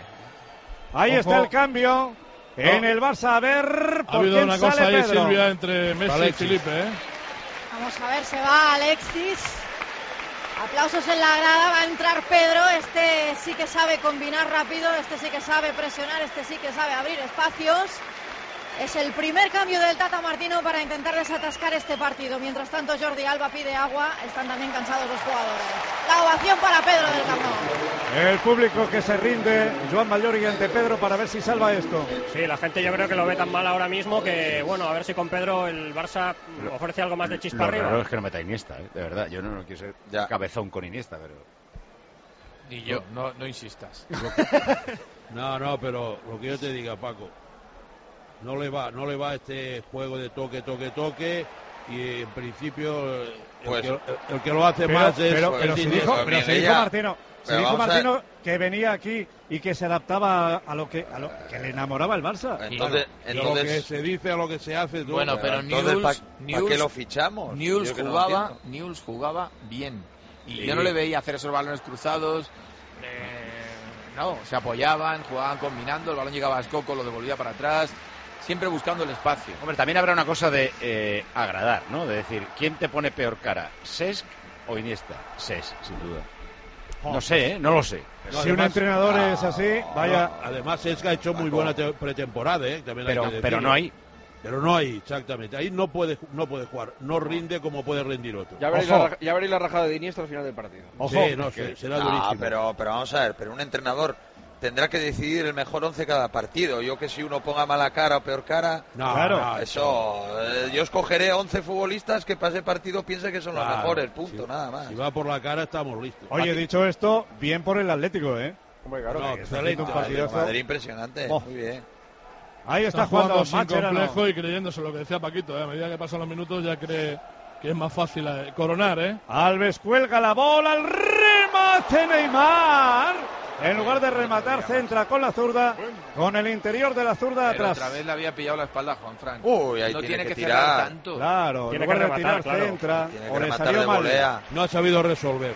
Ahí Ojo. está el cambio en el Barça, a ver Ha por habido quién una cosa sale ahí, Pedro. Silvia, entre Messi Alexis. y Felipe, ¿eh? Vamos a ver, se va Alexis. Aplausos en la grada, va a entrar Pedro. Este sí que sabe combinar rápido, este sí que sabe presionar, este sí que sabe abrir espacios. Es el primer cambio del Tata Martino para intentar desatascar este partido. Mientras tanto, Jordi Alba pide agua. Están también cansados los jugadores. La ovación para Pedro del Camp Nou. El público que se rinde, Joan Mallori ante Pedro para ver si salva esto. Sí, la gente yo creo que lo ve tan mal ahora mismo que, bueno, a ver si con Pedro el Barça ofrece algo más de chispa Lo arriba. raro es que no meta Iniesta, ¿eh? De verdad. Yo no, no quiero ser Ya. cabezón con Iniesta, pero... Ni yo, no, no insistas. No, no, pero lo que yo te diga, Paco, no le va, no le va este juego de toque, toque, toque, y en principio el, Pues- que, el- el que lo hace Pero, más es pero, es pero si Iniesta. dijo, pero si Miguel, dijo ya. Martino, si Pero dijo vamos a Martino que venía aquí y que se adaptaba a lo que, a lo que le enamoraba el Barça. Entonces, De lo que entonces se dice a lo que se hace. todo. Bueno, pero entonces, Newell's, ¿para Newell's- qué lo fichamos? Newell's Yo que no lo jugaba, entiendo. Newell's jugaba bien. Y Sí. yo no le veía hacer esos balones cruzados. eh, no, se apoyaban, jugaban combinando, el balón llegaba a Escoco, lo devolvía para atrás, siempre buscando el espacio. Hombre, también habrá una cosa de eh, agradar, ¿no? De decir, ¿quién te pone peor cara? ¿Cesc o Iniesta? Cesc, sin duda. No sé, ¿eh? No lo sé. No, Si un además- entrenador es así, vaya. No, además es que ha hecho muy buena te- pretemporada, ¿eh? También hay Pero, que pero decirlo. no hay. Pero no hay, exactamente. Ahí no puede, no puede jugar. No rinde como puede rendir otro. Ya veréis, Ojo. la, ra- ya veréis la rajada de Iniesta al final del partido. Ojo. Sí, no, se- será No, durísimo. pero, pero vamos a ver, pero un entrenador tendrá que decidir el mejor once cada partido. Yo que si uno ponga mala cara o peor cara, No, Claro. no, eso, eh, yo escogeré once futbolistas que para ese partido piense que son los Claro, mejores, punto, si- nada más. Si va por la cara estamos listos. Oye, Aquí- dicho esto, bien por el Atlético, ¿eh? Hombre, claro. No, que- Está haciendo un excelente. partidazo. Madrid impresionante, Oh. muy bien. Ahí está, Está jugando jugando sin Mascherano. complejo y creyéndose lo que decía Paquito, ¿eh? A medida que pasan los minutos ya cree que es más fácil eh, coronar, ¿eh? Alves cuelga la bola, el remate Neymar. En lugar de rematar, centra con la zurda, con el interior de la zurda Pero atrás. otra vez le había pillado la espalda a Juan Fran. Uy, ahí no tiene tiene que que, tirar. cerrar tanto. Claro, en Tiene lugar que de rematar, tirar, claro. centra. Tiene O que le rematar salió de mal. volea. No ha sabido resolver.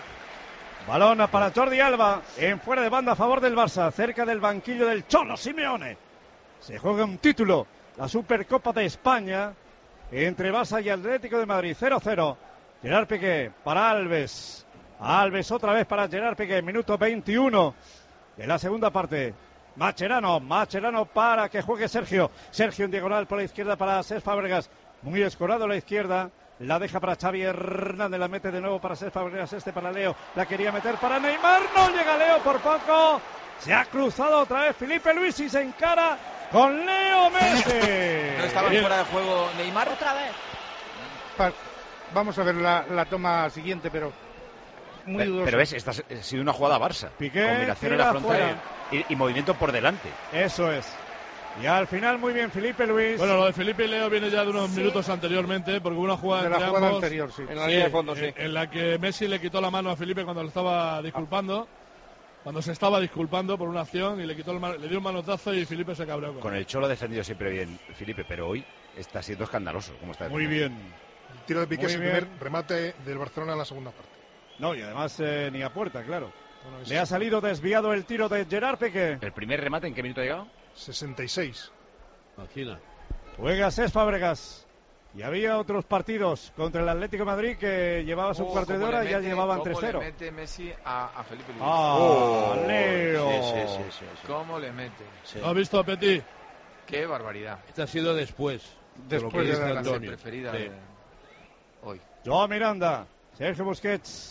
Balón para Jordi Alba, en fuera de banda a favor del Barça, cerca del banquillo del Cholo Simeone. Se juega un título, la Supercopa de España, entre Barça y Atlético de Madrid, cero cero. Gerard Piqué para Alves. Alves otra vez para Gerard Piqué, minuto veintiuno de la segunda parte. Mascherano, Mascherano para que juegue Sergio. Sergio en diagonal por la izquierda para Cesc Fábregas. Muy escorado a la izquierda. La deja para Xavi Hernández, la mete de nuevo para Cesc Fábregas, este para Leo. La quería meter para Neymar, no llega Leo por poco. Se ha cruzado otra vez Felipe Luis y se encara con Leo Messi. ¿No estaba Bien. fuera de juego Neymar? Otra vez. Pa- Vamos a ver la, la toma siguiente, pero muy Pero, dudoso. pero ves, esta ha sido una jugada Barça. Piqué Combinación en tira la frontal fuera. y, y movimiento por delante. Eso es. Y al final muy bien Felipe Luis. Bueno, lo de Felipe y Leo viene ya de unos minutos anteriormente, porque hubo una jugada De la entre jugada ambos, anterior, sí. En la línea de fondo, sí. En, en la que Messi le quitó la mano a Felipe cuando lo estaba disculpando, cuando se estaba disculpando por una acción y le quitó el man- le dio un manotazo y Felipe se cabreó con Con el Cholo ha defendido siempre bien Felipe, pero hoy está siendo escandaloso. ¿Cómo está Muy bien. El tiro de Piqué Muy es el bien. primer remate del Barcelona en la segunda parte. No, y además eh, ni a puerta, claro. Bueno, es Le ha salido desviado el tiro de Gerard Piqué. ¿El primer remate en qué minuto ha llegado? sesenta y seis. Imagina. Juega Cesc Fábregas. Y había otros partidos contra el Atlético de Madrid que llevaba su Oh, cuarto de cómo hora le y ya mete- llevaban cómo tres cero. le mete Messi a, a Felipe Luis. Ah, Oh, Leo. Sí, sí, sí, sí, sí. ¿Cómo le mete? Sí. ¿Lo has visto, Petit? Qué barbaridad. Este ha sido después. de lo Después que de dice la La Antonio. preferida Sí. de hoy. Joao Miranda, Sergio Busquets.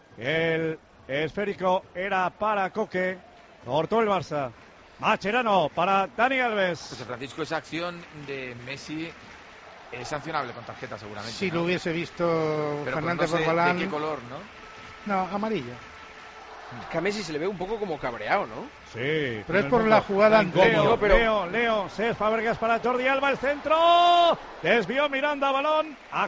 El esférico era para Coque. Cortó el Barça. Mascherano para Dani Alves. José Francisco, esa acción de Messi es sancionable con tarjeta seguramente. Si ¿no? lo hubiese visto Pero Fernández pues no sé Borbalán. ¿de qué color, no? No, amarilla. Que a Messi se le ve un poco como cabreado, ¿no? Sí. Pero es por la jugada Leo, anterior. pero- Leo, Leo, Cesc Fábregas para Jordi Alba, el centro. Desvió Miranda, balón a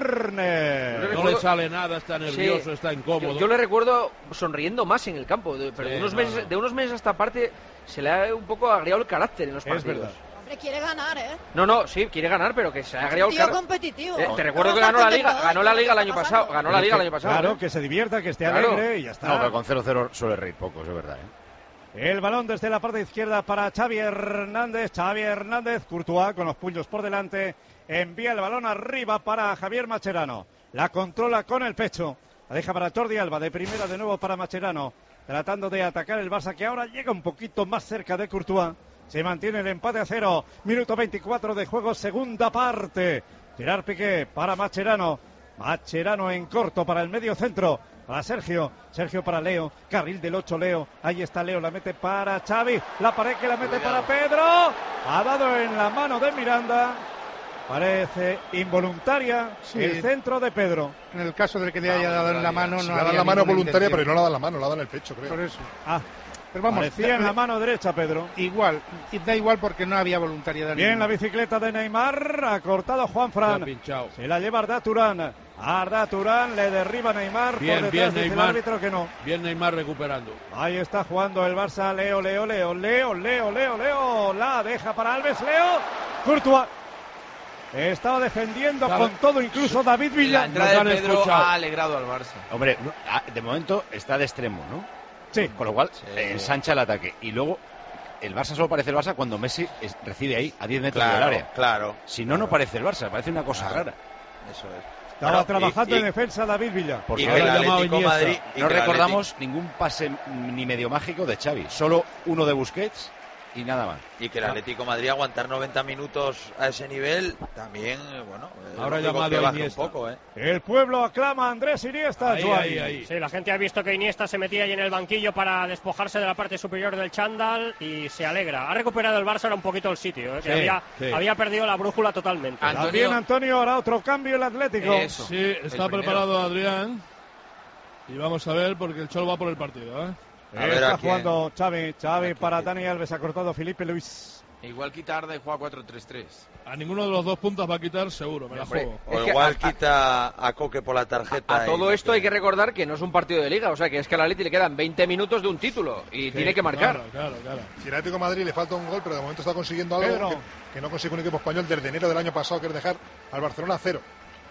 córner. No le sale nada, está nervioso, Sí. está incómodo. Yo, yo le recuerdo sonriendo más en el campo, de- pero Sí, de, unos no, meses, no. de unos meses a esta parte se le ha un poco agriado el carácter en los Es partidos. verdad. Hombre, quiere ganar, ¿eh? No, no, sí, quiere ganar, pero que se ha agriado el Tío carácter. competitivo. Eh, te recuerdo No que va a ganó estar la liga, contento, ganó la ¿qué liga el está año pasando? pasado, ganó la liga el año pasado. Claro, ¿eh? que se divierta, que esté Claro. alegre y ya está. No, pero con cero cero suele reír poco, eso es verdad. ¿eh? El balón desde la parte izquierda para Xavi Hernández. Xavi Hernández, Courtois con los puños por delante. Envía el balón arriba para Javier Mascherano. La controla con el pecho. La deja para Jordi Alba. De primera de nuevo para Mascherano. Tratando de atacar el Barça que ahora llega un poquito más cerca de Courtois. Se mantiene el empate a cero. Minuto veinticuatro de juego, segunda parte. Gerard Piqué para Mascherano. Mascherano en corto para el medio centro. Para Sergio, Sergio para Leo, carril del ocho Leo, ahí está Leo, la mete para Xavi, la pared que la mete para Pedro, ha dado en la mano de Miranda, parece involuntaria Sí. el centro de Pedro. En el caso de que le haya dado en la mano, no Si le dan había la mano ninguna voluntaria, intención. pero no la dan la mano, la dan en el pecho, creo. Por eso. Ah, Pero vamos, parecía en da- la mano derecha Pedro. igual, y da igual porque no había voluntariedad. Bien la ninguna. bicicleta de Neymar, ha cortado Juan Se ha Fran, pinchado. se la lleva Arda Turán, Arda Turán le derriba a Neymar, Bien, por detrás bien, dice el Neymar. árbitro que no. Bien Neymar recuperando. Ahí está jugando el Barça, Leo, Leo, Leo, Leo, Leo, Leo, Leo, la deja para Alves, Leo, Courtois. Estaba defendiendo ¿Sabe? con todo, incluso David La Villa. entrada Nos de han Pedro escuchado. ha alegrado al Barça. Hombre, no, ah, de momento está de extremo, ¿no? Sí. Con lo cual eh, ensancha el ataque. Y luego el Barça solo parece el Barça cuando Messi es- recibe ahí, a diez metros del Claro, área. claro. Si no, no parece el Barça, parece una cosa rara. Eso es. Estaba Bueno, trabajando y- en defensa David Villa. Porque Y que ahora el ha llamado Atlético Iniesta. Madrid- y No que el recordamos ningún pase ni medio mágico de Xavi, solo uno de Busquets y nada más. Y que el Atlético de Madrid aguantar noventa minutos a ese nivel también, eh, bueno, es Ahora lógico llamado que a baje un Iniesta. poco, ¿eh? El pueblo aclama a Andrés Iniesta. Ahí, Joan. ahí, ahí. Sí, la gente ha visto que Iniesta se metía ahí en el banquillo para despojarse de la parte superior del chándal y se alegra. Ha recuperado el Barça ahora un poquito el sitio, ¿eh? que Sí, había, sí. había perdido la brújula totalmente. Antonio- También Antonio hará otro cambio el Atlético. Eso. Sí, El está primero. preparado Adrián. Y vamos a ver porque el Cholo va por el partido, ¿eh? A ver Está a quién. jugando Xavi, Xavi para Dani Alves, ha cortado Felipe Luis. Igual quita Arda y juega cuatro tres tres. A ninguno de los dos puntos va a quitar seguro, me la Hombre, juego. O Es que igual a- a- quita a Coque por la tarjeta. A y todo no esto hay que quiere. recordar que no es un partido de liga, o sea que es que al Atleti le quedan veinte minutos de un título y tiene que marcar. Claro, claro, claro. Si el Atlético de Madrid le falta un gol, pero de momento está consiguiendo algo Pedro. que, que no consigue un equipo español desde enero del año pasado, que es dejar al Barcelona a cero.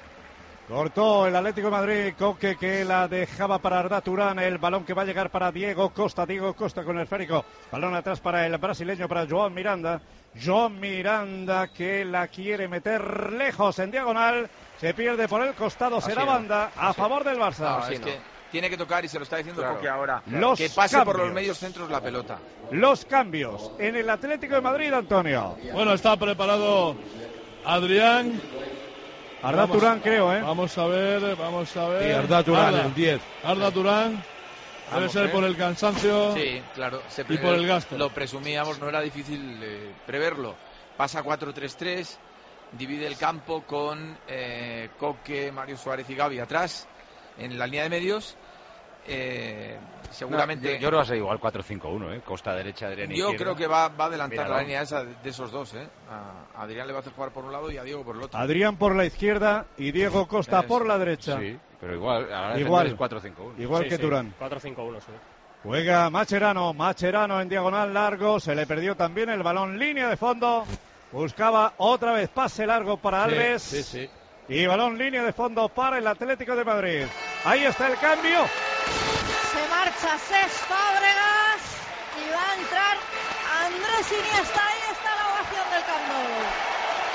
Cortó el Atlético de Madrid, Coque que la dejaba para Arda Turán, el balón que va a llegar para Diego Costa, Diego Costa con el esférico, balón atrás para el brasileño, para Joan Miranda, Joan Miranda que la quiere meter lejos en diagonal, se pierde por el costado, Así será no. banda a Así. favor del Barça. No, Así es no. que tiene que tocar y se lo está diciendo Claro. Coque ahora. Los que pase por los cambios. medios centros la pelota. Los cambios en el Atlético de Madrid, Antonio. Bueno, está preparado Adrián. Arda Vamos- Turán creo, ¿eh? Vamos a ver, vamos a ver. Y Arda Turán, Arda. el diez. Arda Turán. Debe Vamos, ser ¿eh? por el cansancio. Sí, claro. se Y por el gasto. Lo presumíamos, no era difícil eh, preverlo. Pasa cuatro tres tres, divide el campo con eh, Coque, Mario Suárez y Gavi atrás, en la línea de medios. eh, seguramente... No, yo, yo creo que va a ser igual cuatro cinco uno, ¿eh? Costa derecha, Adrián Yo izquierda. creo que va, va a adelantar Míralo. la línea esa de, de esos dos, ¿eh? A Adrián le va a hacer jugar por un lado y a Diego por el otro. Adrián por la izquierda y Diego Costa Eso. por la derecha. Sí, pero igual, ahora Igual. es cuatro cinco uno. Igual Sí, que sí, Turán. cuatro cinco uno, sí. Juega Macherano, Macherano en diagonal largo, se le perdió también el balón, línea de fondo, buscaba otra vez pase largo para Sí, Alves sí, sí. y balón línea de fondo para el Atlético de Madrid. Ahí está el cambio. Se marcha Cesc Fábregas y va a entrar Andrés Iniesta. Ahí está la ovación del Camp Nou.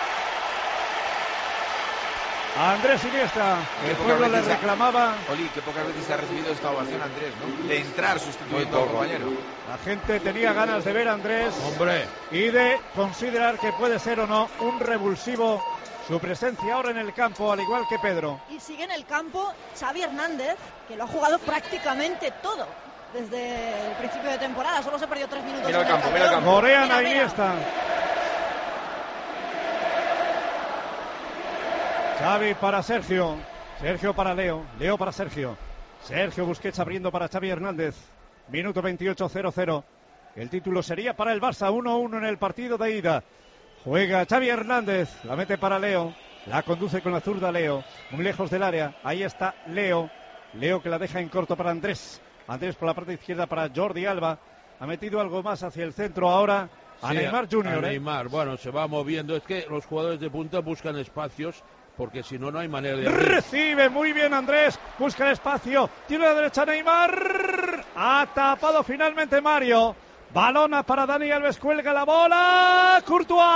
Andrés Iniesta, Qué el pocas pueblo le veces ha- reclamaba. Oli, que pocas veces ha recibido esta ovación Andrés, ¿no? De entrar sustituyendo al compañero. La gente tenía ganas de ver a Andrés Hombre, y de considerar que puede ser o no un revulsivo su presencia ahora en el campo, al igual que Pedro. Y sigue en el campo Xavi Hernández, que lo ha jugado prácticamente todo desde el principio de temporada. Solo se perdió tres minutos. Mira el en campo, mira el Calderón. campo. Morean Mira, a mira. Iniesta. Xavi para Sergio. Sergio para Leo. Leo para Sergio. Sergio Busquets abriendo para Xavi Hernández. Minuto veintiocho, cero cero. El título sería para el Barça, uno uno en el partido de ida. Juega Xavi Hernández. La mete para Leo. La conduce con la zurda Leo. Muy lejos del área. Ahí está Leo. Leo que la deja en corto para Andrés. Andrés por la parte izquierda para Jordi Alba. Ha metido algo más hacia el centro ahora a sí, Neymar Junior. a ¿eh? Neymar, bueno, se va moviendo. Es que los jugadores de punta buscan espacios porque si no, no hay manera de abrir. Recibe muy bien Andrés, busca el espacio, tiene a la derecha Neymar, ha tapado finalmente Mario, balona para Dani Alves, cuelga la bola, Courtois,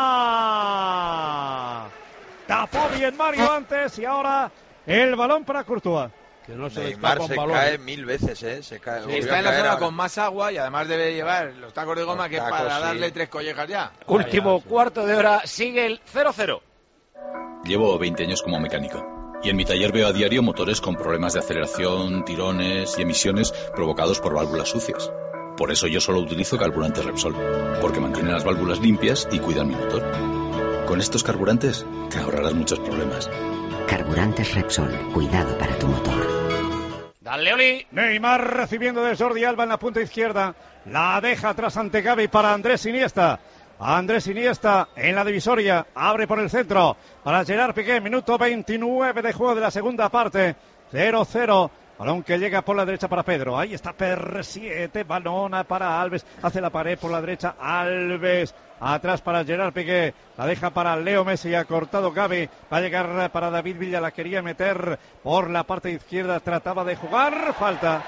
tapó bien Mario antes y ahora el balón para Courtois. Que no se Neymar le se escapa un cae balón. mil veces, ¿eh? Se cae, Sí, volvió está a en la caer zona ahora. con más agua y además debe llevar los tacos de goma Los que es tacos, para sí. darle tres collejas ya. Último cuarto de hora, sigue el cero cero. Llevo veinte años como mecánico y en mi taller veo a diario motores con problemas de aceleración, tirones y emisiones provocados por válvulas sucias. Por eso yo solo utilizo carburantes Repsol, porque mantienen las válvulas limpias y cuidan mi motor. Con estos carburantes te ahorrarás muchos problemas. Carburantes Repsol, cuidado para tu motor. Dale, Oli. Neymar recibiendo de Jordi Alba en la punta izquierda, la deja atrás ante Gavi para Andrés Iniesta. Andrés Iniesta en la divisoria, abre por el centro para Gerard Piqué, minuto veintinueve de juego de la segunda parte, cero cero, balón que llega por la derecha para Pedro, ahí está P R siete, balona para Alves, hace la pared por la derecha, Alves, atrás para Gerard Piqué, la deja para Leo Messi, ha cortado Gavi, va a llegar para David Villa, la quería meter por la parte izquierda, trataba de jugar, falta,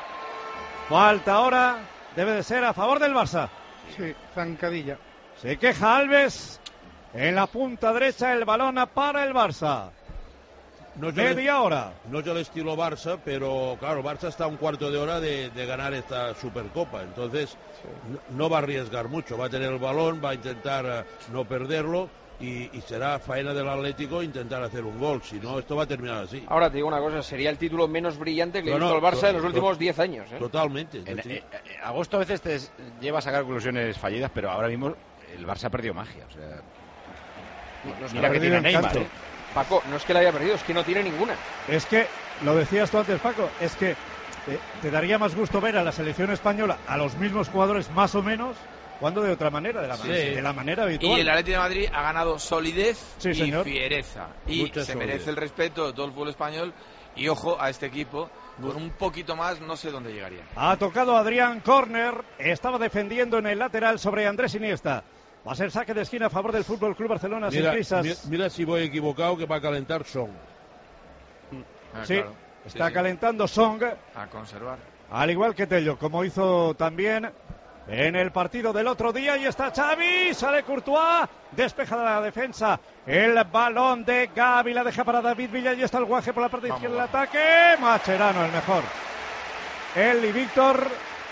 falta ahora, debe de ser a favor del Barça. Sí, zancadilla. Se queja Alves. En la punta derecha el balón para el Barça. No es Media el, hora. No es el estilo Barça, pero claro, Barça está a un cuarto de hora de, de ganar esta Supercopa. Entonces no, no va a arriesgar mucho. Va a tener el balón, va a intentar uh, no perderlo y, y será faena del Atlético intentar hacer un gol. Si no, esto va a terminar así. Ahora te digo una cosa, sería el título menos brillante que le he No, visto no, al Barça to- en los to- últimos diez años. ¿eh? Totalmente. En, sí. eh, eh, agosto a veces te lleva a sacar conclusiones fallidas, pero ahora mismo el Barça ha perdido magia. O sea, No, no es mira que que tiene Neymar. encanto. ¿eh? Paco, no es que la haya perdido, es que no tiene ninguna. Es que, lo decías tú antes, Paco, es que eh, te daría más gusto ver a la selección española a los mismos jugadores más o menos jugando de otra manera, de la, Sí. de la manera habitual. Y el Atlético de Madrid ha ganado solidez Sí, y señor. fiereza. Y Mucha se solidez. merece el respeto de todo el fútbol español. Y ojo a este equipo, con un poquito más no sé dónde llegaría. Ha tocado Adrián Corner, estaba defendiendo en el lateral sobre Andrés Iniesta. Va a ser saque de esquina a favor del Fútbol Club Barcelona sin Mira, prisas. mira, mira si voy equivocado que va a calentar Son. Ah, Sí, claro. Sí, está sí. calentando Song, A conservar. al igual que Tello, como hizo también en el partido del otro día. Y está Xavi, sale Courtois, despeja la defensa. El balón de Gavi la deja para David Villa y está el Guaje por la parte Vamos, izquierda del vamos. ataque. Macherano el mejor. Él y Víctor.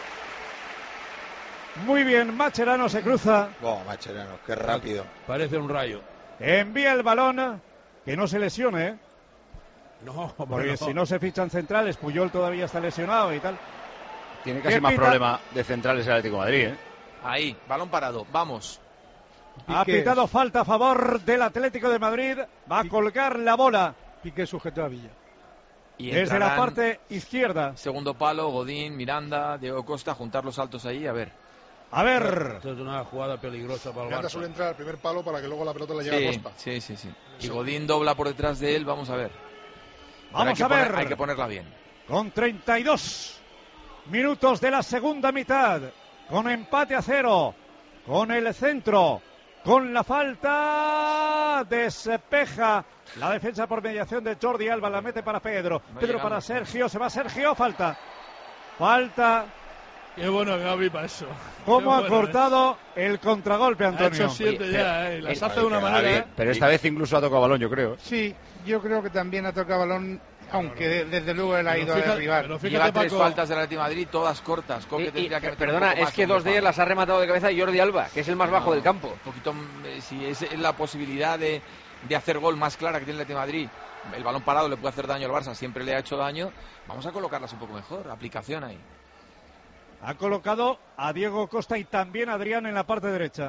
Muy bien, Macherano se cruza. Oh, Macherano, qué rápido. Parece un rayo. Envía el balón, que no se lesione, ¿eh? No, Porque bueno. si no se fichan centrales, Puyol todavía está lesionado y tal. Tiene casi ¿Qué más pita? problema de centrales el Atlético de Madrid, ¿eh? Ahí, balón parado, vamos. Ha Piqué. pitado falta a favor del Atlético de Madrid. Va a colgar la bola. Piqué sujetó a Villa. Y desde la entrarán parte izquierda. Segundo palo, Godín, Miranda, Diego Costa, juntar los saltos ahí, a ver. A ver. Esto es una jugada peligrosa para el Miranda Barça. suele entrar al primer palo para que luego la pelota le llegue Sí, a Costa. sí, sí, sí. Y Godín dobla por detrás de él, vamos a ver. Pero Vamos hay que a ver. poner- hay que ponerla bien. Con treinta y dos minutos de la segunda mitad, con empate a cero, con el centro, con la falta, despeja la defensa por mediación de Jordi Alba, la mete para Pedro, No Pedro llegamos, para no. Sergio, se va Sergio, falta, falta, Qué bueno Gavi para eso. cómo Qué ha bueno, cortado el contragolpe, Ha Antonio. hecho siete ya, ¿eh? Y las hace de una Gavi, manera. pero esta vez incluso ha tocado balón, yo creo. Sí, yo creo que también ha tocado balón, aunque desde luego él ha Pero ido fíjate- a derribar. pero Lleva fíjate, tres Paco, faltas del Atlético de Madrid, todas cortas. Coque Y- y- tendría que meter perdona, un poco es más que en dos los de ellas palos. las ha rematado de cabeza Jordi Alba, que es el más bajo No, del campo. Un poquito, eh, si es la posibilidad de, de hacer gol más clara que tiene el Atlético de Madrid, el balón parado le puede hacer daño al Barça, siempre le ha hecho daño. Vamos a colocarlas un poco mejor, aplicación ahí. Ha colocado a Diego Costa y también a Adrián en la parte derecha.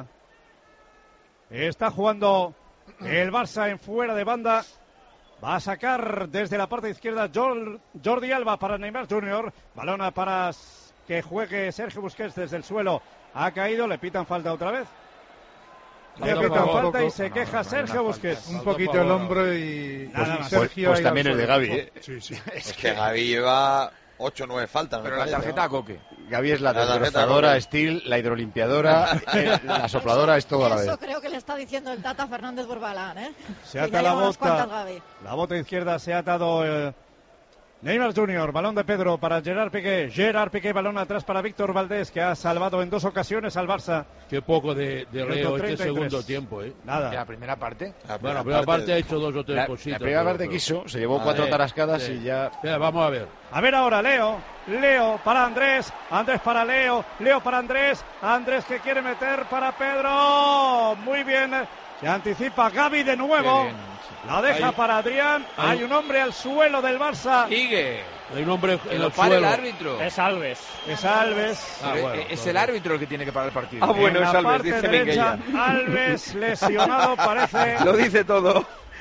Está jugando el Barça en fuera de banda. Va a sacar desde la parte izquierda Jor- Jordi Alba para Neymar junior Balona para s- que juegue Sergio Busquets desde el suelo. Ha caído, le pitan falta otra vez. Le Falta pitan un falta poco. y se queja Sergio Busquets. Un poquito el hombro y, Nada y más. Sergio Pues ha ido también al es de suelo. Gavi, ¿eh? Sí, sí. Es que Gavi lleva ocho o nueve faltas. me Pero la parece, tarjeta ¿no? a Coque. Gavi es la La tarjeta desbrozadora, roja. Steel, la hidrolimpiadora, eh, la sopladora, es todo a la Eso vez. creo que le está diciendo el Tata Fernández Borbalán, ¿eh? Se Que ata ya la lleva unas cuantas, bota. Gavi. La bota izquierda se ha atado eh, Neymar junior Balón de Pedro para Gerard Piqué. Gerard Piqué, balón atrás para Víctor Valdés, que ha salvado en dos ocasiones al Barça. Qué poco de, de Minuto Leo este treinta y tres. segundo tiempo, ¿eh? Nada. La primera parte. La Bueno, primera pero aparte parte- ha hecho dos o tres La, cositas. la primera pero- parte pero- quiso, se llevó Ah, cuatro sí, tarascadas sí. y ya... Mira, vamos a ver. A ver ahora, Leo. Leo para Andrés. Andrés para Leo. Leo para Andrés. Andrés que quiere meter para Pedro. Muy bien. Se anticipa Gavi de nuevo. Qué bien, sí. La deja Hay- para Adrián. hay- Hay un hombre al suelo del Barça. Sigue. Hay un hombre Que en lo el pare el suelo. árbitro. Es Alves. Es Alves. Ah, Pero bueno, es pues el bien. árbitro el que tiene que parar el partido. Ah, bueno, en es la Alves, parte dice derecha, Minguella. Alves lesionado parece. Lo dice todo.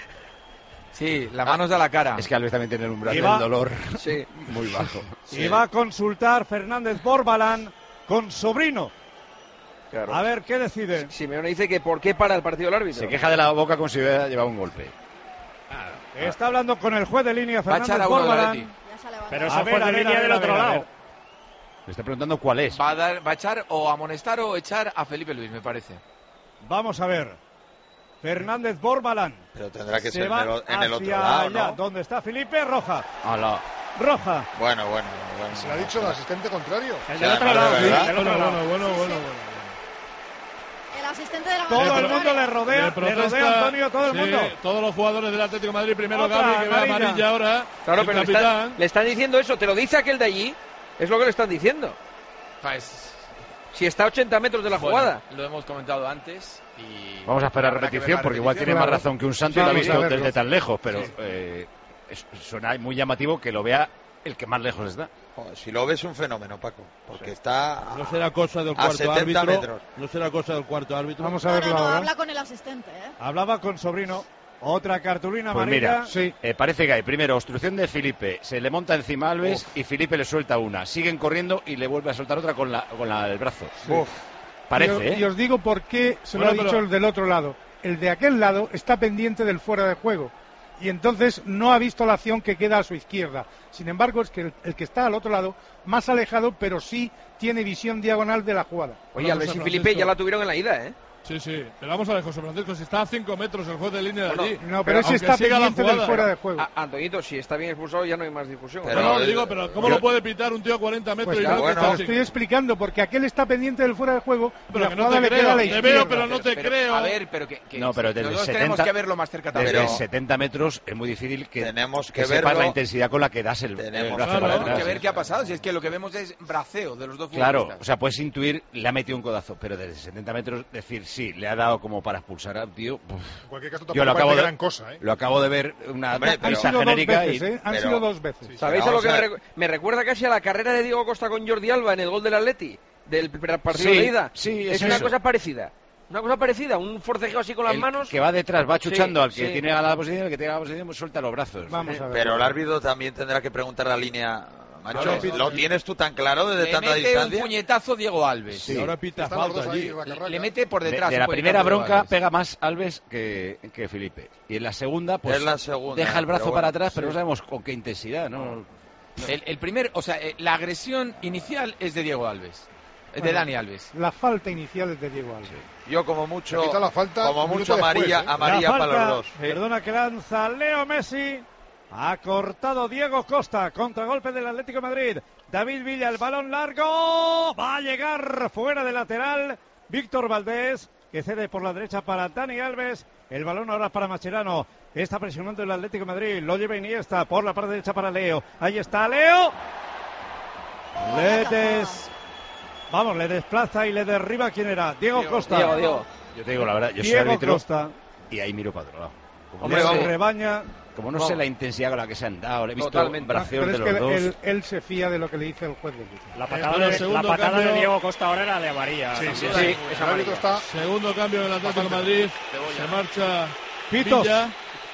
Sí, las manos a la cara. Es que Alves también tiene el umbral Y del va- dolor Sí. muy bajo. Y va a consultar Fernández Borbalán con Sobrino. Claro. A ver qué decide. Simeone dice que por qué para el partido el árbitro. Se queja de la boca como si hubiera llevado un golpe. Está hablando con el juez de línea Va a echar Fernández a uno del Borbalán. Atleti. Ya se ha levantado. Pero A ese ver, fue a de ver, línea a ver, del a otro ver, a lado. ver. Le está preguntando cuál es. Va a, dar, va a echar o amonestar o echar a Felipe Luis, me parece. Vamos a ver. Fernández Borbalán. Pero tendrá que Se ser va en el, en el otro hacia lado, allá, ¿no? donde está Felipe. Roja. Ala. Roja. Bueno, bueno, bueno. Se lo ha dicho el asistente contrario. El del Ya, otro vale, lado, ¿verdad? sí, del otro Bueno, lado. bueno, bueno, Sí, bueno, sí. bueno. El asistente de la Todo Madrid. el mundo le rodea. Le Le protesta, rodea Antonio, todo el sí, mundo. todos los jugadores del Atlético de Madrid. Primero Otra, Gavi, que ve amarilla. amarilla ahora. Claro, el pero le, está- capitán. le están diciendo eso. Te lo dice aquel de allí. Es lo que le están diciendo. Pues, Si está a ochenta metros de la bueno, jugada. lo hemos comentado antes. Y Vamos a esperar habrá que ver repetición la porque igual tiene repetición. más razón que un santo y lo ha Vamos a visto verlo. desde tan lejos, pero Sí. eh, es- suena muy llamativo que lo vea el que más lejos está. Joder, si lo ves un fenómeno, Paco, porque está No será cosa del a cuarto setenta árbitro. metros. No será cosa del cuarto árbitro. Vamos a No, no, verlo no, ahora. habla con el asistente, ¿eh? Hablaba con Sobrino. Otra cartulina Pues amarilla. mira, Sí. eh, parece que hay primero obstrucción de Felipe, se le monta encima a Alves y Felipe le suelta una. Siguen corriendo y le vuelve a soltar otra con, la, con la, el brazo. Uf. Parece, y, os- ¿eh? y os digo por qué se Bueno, lo ha pero- dicho el del otro lado. El de aquel lado está pendiente del fuera de juego. Y entonces no ha visto la acción que queda a su izquierda. Sin embargo, es que el, el que está al otro lado, más alejado, pero sí tiene visión diagonal de la jugada. Oye, Bueno, Alves José y Felipe Francisco. ya la tuvieron en la ida, ¿eh? Sí, sí. Pero vamos a ver, José Francisco, si está a cinco metros el juez de línea de Bueno, allí. No, pero ese aunque está siga la pendiente del jugada. fuera de juego. A- Antoñito, si está bien expulsado ya no hay más discusión. Pero- No, no, eh, digo, pero ¿cómo yo- lo puede pitar un tío a cuarenta metros Pues y ya, no bueno, que Te está estoy explicando porque aquel está pendiente del fuera de juego y Pero la que no jugada te le queda a creo, la te izquierda. veo, pero no te Pero, creo. A ver, pero que, que No, pero desde nosotros setenta tenemos que verlo más cerca Desde también. Pero- setenta metros es muy difícil que, Tenemos que que sepas verlo. la intensidad con la que das el, el Tenemos brazo que para verlo. atrás. Tenemos que ver qué ha pasado. Si es que lo que vemos es braceo de los dos Claro, futbolistas. o sea, puedes intuir, le ha metido un codazo, pero desde setenta metros decir, sí, le ha dado como para expulsar a un tío. Uf. En cualquier caso, Yo tampoco lo acabo, parece de, gran cosa, ¿eh? lo acabo de ver una Hombre, Han pero- pista sido dos genérica veces, y ¿eh? Han pero- sido dos veces. ¿Sabéis Pero a lo que me, vamos a recu- me recuerda casi a la carrera de Diego Costa con Jordi Alba en el gol del Atleti? Del primer partido Sí, de ida. sí, es es una eso. cosa parecida. Una cosa parecida, un forcejeo así con las El manos. que va detrás, va chuchando Sí, al que sí. tiene a la posición, el que tiene a la posición pues suelta los brazos. Vamos a ver. Pero el árbitro también tendrá que preguntar la línea. Macho, Ahora pita- ¿lo tienes tú tan claro desde Le tanta mete distancia? un puñetazo Diego Alves. Sí. Ahora pita Están los falta dos allí. ahí, Le, le mete por De, detrás. de un la puñetazo primera Diego bronca Alves. pega más Alves que, que Felipe. Y en la segunda, pues Es la segunda, deja el brazo pero bueno, para atrás, pero sí. no sabemos con qué intensidad, ¿no? El, el primer, o sea, eh, la agresión inicial es de Diego Alves. Es de Bueno, Dani Alves. La falta inicial es de Diego Alves. Yo como mucho, Le quita la falta como un mucho minuto amarilla, después, ¿eh? amarilla La para falta, los dos. Perdona que lanza Leo Messi. Ha cortado Diego Costa. Contragolpe del Atlético de Madrid. David Villa, el balón largo. Va a llegar fuera de lateral. Víctor Valdés, que cede por la derecha para Dani Alves. El balón ahora para Mascherano. Está presionando el Atlético de Madrid. Lo lleva Iniesta por la parte derecha para Leo. Ahí está Leo. Le des... Vamos, le desplaza y le derriba. ¿Quién era? Diego, Diego, Costa. Diego, Diego. Yo te digo la verdad, yo soy Diego árbitro Costa. y ahí miro para otro lado. Como Hombre, no, se sé, rebaña. como no Vamos. sé la intensidad con la que se han dado, le he visto Totalmente. bracción Pero de es los que dos. él, él se fía de lo que le dice el juez de línea. La Eh, patada, pero el de, segundo la patada cambio- de Diego Costa ahora era de amarilla. Sí, también. sí, Sí, sí. es El árbitro amarilla. está. Segundo cambio en el Atlético de Madrid. Se marcha Pitos. Villa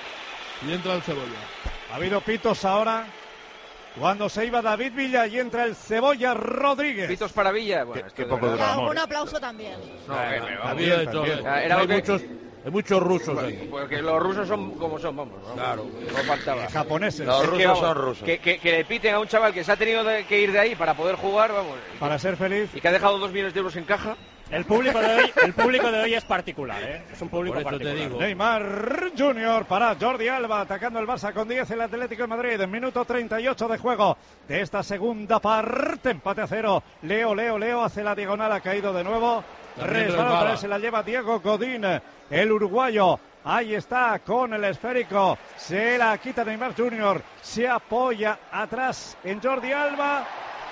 y entra el Cebolla. Ha habido pitos ahora. Cuando se iba David Villa y entra el Cebolla Rodríguez. Pitos para Villa. Bueno, Qué- esto qué de poco verdad. dura Ya, amor, un ¿eh? aplauso también. No, que- que- vamos. Había de todo. también. Era hay, lo que- muchos, hay muchos rusos aquí. Porque los rusos son como son, vamos. vamos. Claro. No faltaba. Japoneses. Los Es que, rusos vamos, son rusos. Que, que- que le piten a un chaval que se ha tenido de- que ir de ahí para poder jugar, vamos. Para ser feliz. Y que ha dejado dos millones de euros en caja. El público de hoy, el público de hoy es particular, ¿eh? Es un público Por eso te particular. digo. Neymar Junior para Jordi Alba, atacando el Barça con diez el Atlético de Madrid. Minuto treinta y ocho de juego de esta segunda parte. Empate a cero. Leo, Leo, Leo hace la diagonal, ha caído de nuevo. También Resbala resbala. otra vez, se la lleva Diego Godín, el uruguayo. Ahí está con el esférico. Se la quita Neymar Junior. Se apoya atrás en Jordi Alba.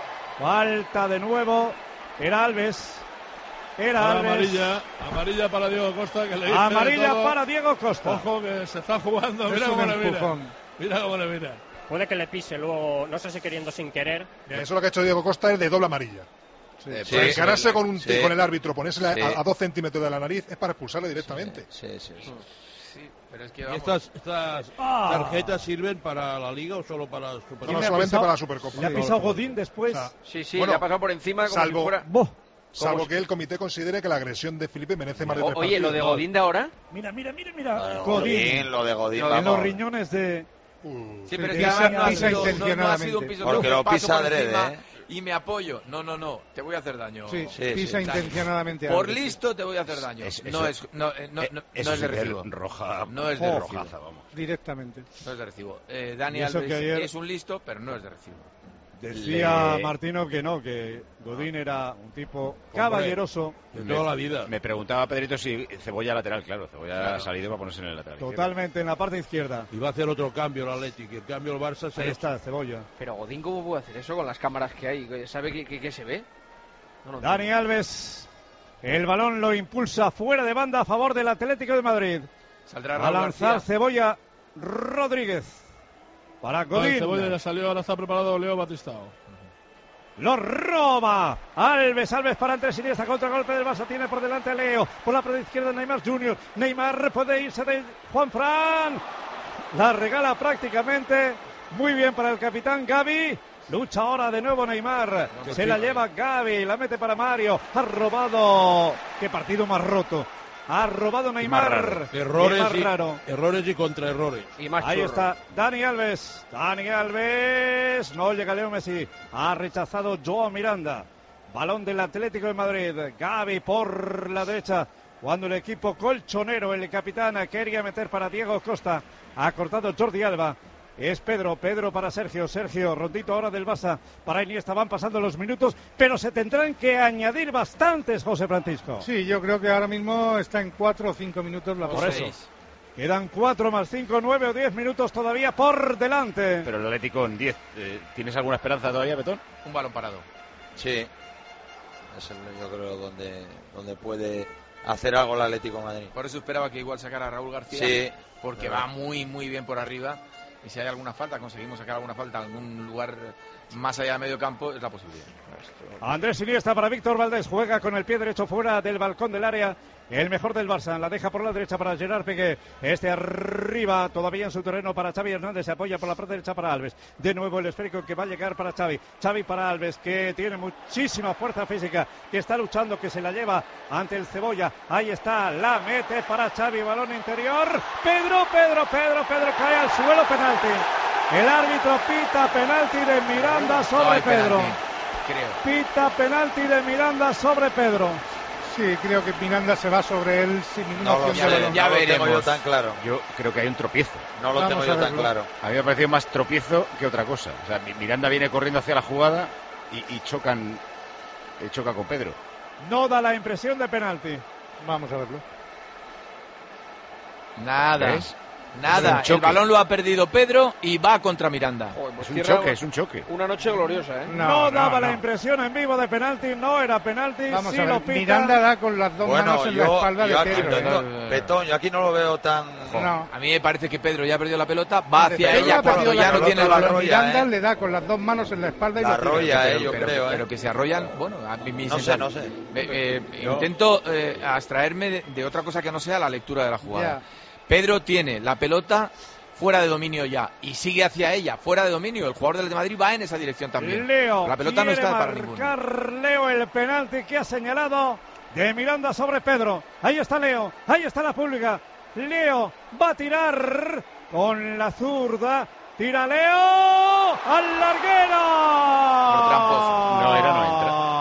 Falta de nuevo. Era Alves. Era Ahora Alves. amarilla, amarilla para Diego Costa. Que le dice Amarilla de todo. para Diego Costa. Ojo que se está jugando. Es Mira un cómo le mira. empujón. Mira cómo le mira. Puede que le pise luego, no sé si queriendo sin querer. Eso es lo que ha hecho Diego Costa es de doble amarilla. Eh, O sea, sí, encararse sí, con, un, sí. con el árbitro, ponérsela Sí. a, a dos centímetros de la nariz es para expulsarle directamente. Sí, sí, sí. Sí, pero es que ¿Y vamos. estas, estas Ah. tarjetas sirven para la Liga o solo para la No, Superliga? no, le ha solamente pisado? para la Supercopa. Le ha pisado Godín después. O sea, Sí, sí, Bueno, le ha pasado por encima como salvo- si fuera... Buh. Salvo ¿Cómo? que el comité considere que la agresión de Felipe merece más de tres O- Oye, lo partidos. de No, Godín de ahora... Mira, mira, mira, mira. Lo de Godín. Godín, lo de Godín, En los vamos. riñones de... uh, Sí, pero es Sí, que pisa- además no ha pisa sido, no- no ha intencionadamente. sido un piso Porque yo lo paso pisa por adrede, encima ¿eh? y me apoyo. No, no, no, te voy a hacer daño. Sí, Sí, pisa sí. intencionadamente. a Por Alves. listo te voy a hacer daño. Es- no eso- es no, eh, no, Eh, no, eso no es de sí que es recibo. roja, No es de oh, recibo. rojaza, vamos. Directamente. No es de recibo. Eh, Dani Y eso Alves que ayer- es un listo, pero no es de recibo. Decía Le- Martino que no, que Godín era un tipo caballeroso. De toda la vida. Me preguntaba Pedrito si Cebolla lateral, claro. Cebolla ha salido para ponerse en el lateral. Totalmente en la parte izquierda. Y va a hacer otro cambio el Atlético. El cambio el Barça se Ahí está, Cebolla. Pero Godín, ¿cómo puede hacer eso con las cámaras que hay? ¿Sabe qué, qué- qué se ve? No, no, Dani Alves. El balón lo impulsa fuera de banda a favor del Atlético de Madrid. Saldrá A Raúl lanzar García. Cebolla Rodríguez. Para Vale, Cebolla ya Godín. salió, ahora está preparado Leo Batistao. Lo roba. Alves, Alves para Andrés Iniesta. Contragolpe del Barça. Tiene por delante a Leo. Por la parte izquierda Neymar Junior. Neymar puede irse de Juan Fran. La regala prácticamente. Muy bien para el capitán Gavi. Lucha ahora de nuevo Neymar. Se la lleva Gavi. La mete para Mario. Ha robado. Qué partido más roto. Ha robado Neymar. Errores Y más y, raro. errores y contraerrores. Y más Ahí churro. está Dani Alves. Dani Alves. No llega Leo Messi. Ha rechazado Joao Miranda. Balón del Atlético de Madrid. Gavi por la derecha. Cuando el equipo colchonero, el capitán, quería meter para Diego Costa. Ha cortado Jordi Alba. Es Pedro, Pedro para Sergio, Sergio, rondito ahora del Barça, para Iniesta, van pasando los minutos, pero se tendrán que añadir bastantes, José Francisco. Sí, yo creo que ahora mismo está en cuatro o cinco minutos la Por posesión. eso. Quedan cuatro más cinco, nueve o diez minutos todavía por delante. Pero el Atlético en diez. Eh, ¿Tienes alguna esperanza todavía, Betón? Un balón parado. Sí. Es el, yo creo donde, donde puede hacer algo el Atlético de Madrid. Por eso esperaba que igual sacara a Raúl García. Sí. Porque Verdad. va muy, muy bien por arriba. Y si hay alguna falta, conseguimos sacar alguna falta en algún lugar más allá de medio campo es la posibilidad. Andrés Iniesta para Víctor Valdés, juega con el pie derecho fuera del balcón del área, el mejor del Barça, la deja por la derecha para Gerard Piqué, este arriba todavía en su terreno para Xavi Hernández, se apoya por la parte derecha para Alves, de nuevo el esférico que va a llegar para Xavi, Xavi para Alves, que tiene muchísima fuerza física, que está luchando, que se la lleva ante el Cebolla, ahí está, la mete para Xavi, balón interior, Pedro, Pedro, Pedro, Pedro cae al suelo, penalti, el árbitro pita penalti de Miranda sobre no Pedro. Penalti. Creo. Pita penalti de Miranda sobre Pedro. Sí, creo que Miranda se va sobre él sin ninguna no, opción ya, de veremos, ya veremos. No lo tengo yo tan claro. Yo creo que hay un tropiezo. No lo Vamos tengo yo tan claro. A mí me ha parecido más tropiezo que otra cosa. O sea, Miranda viene corriendo hacia la jugada y, y chocan, eh, choca con Pedro. No da la impresión de penalti. Vamos a verlo. Nada. ¿Ves? Nada, el balón lo ha perdido Pedro y va contra Miranda. Joder, pues es un choque, es un choque. Una noche gloriosa, ¿eh? No, no daba no, la no. impresión en vivo de penalti, no era penalti. Vamos sí a ver, lo pita. Miranda da con las dos bueno, manos en yo, la espalda yo de aquí Pedro. No, Petón, yo aquí no lo veo tan... No. A mí me parece que Pedro ya ha perdido la pelota, va hacia Pedro ella cuando ya no tiene el balón. Miranda eh. le da con las dos manos en la espalda y la lo arrolla, eh, yo pero, creo. Pero, eh. pero que se arrollan, bueno, a mí me No sé, no sé. Eh, eh, intento eh, abstraerme de, de otra cosa que no sea la lectura de la jugada. Ya. Pedro tiene la pelota fuera de dominio ya y sigue hacia ella, fuera de dominio. El jugador del de Madrid va en esa dirección también. Leo la pelota no está para ninguno. Leo el penalti que ha señalado de Miranda sobre Pedro. Ahí está Leo, ahí está la pública. Leo va a tirar con la zurda. Tira Leo al larguero. No era, no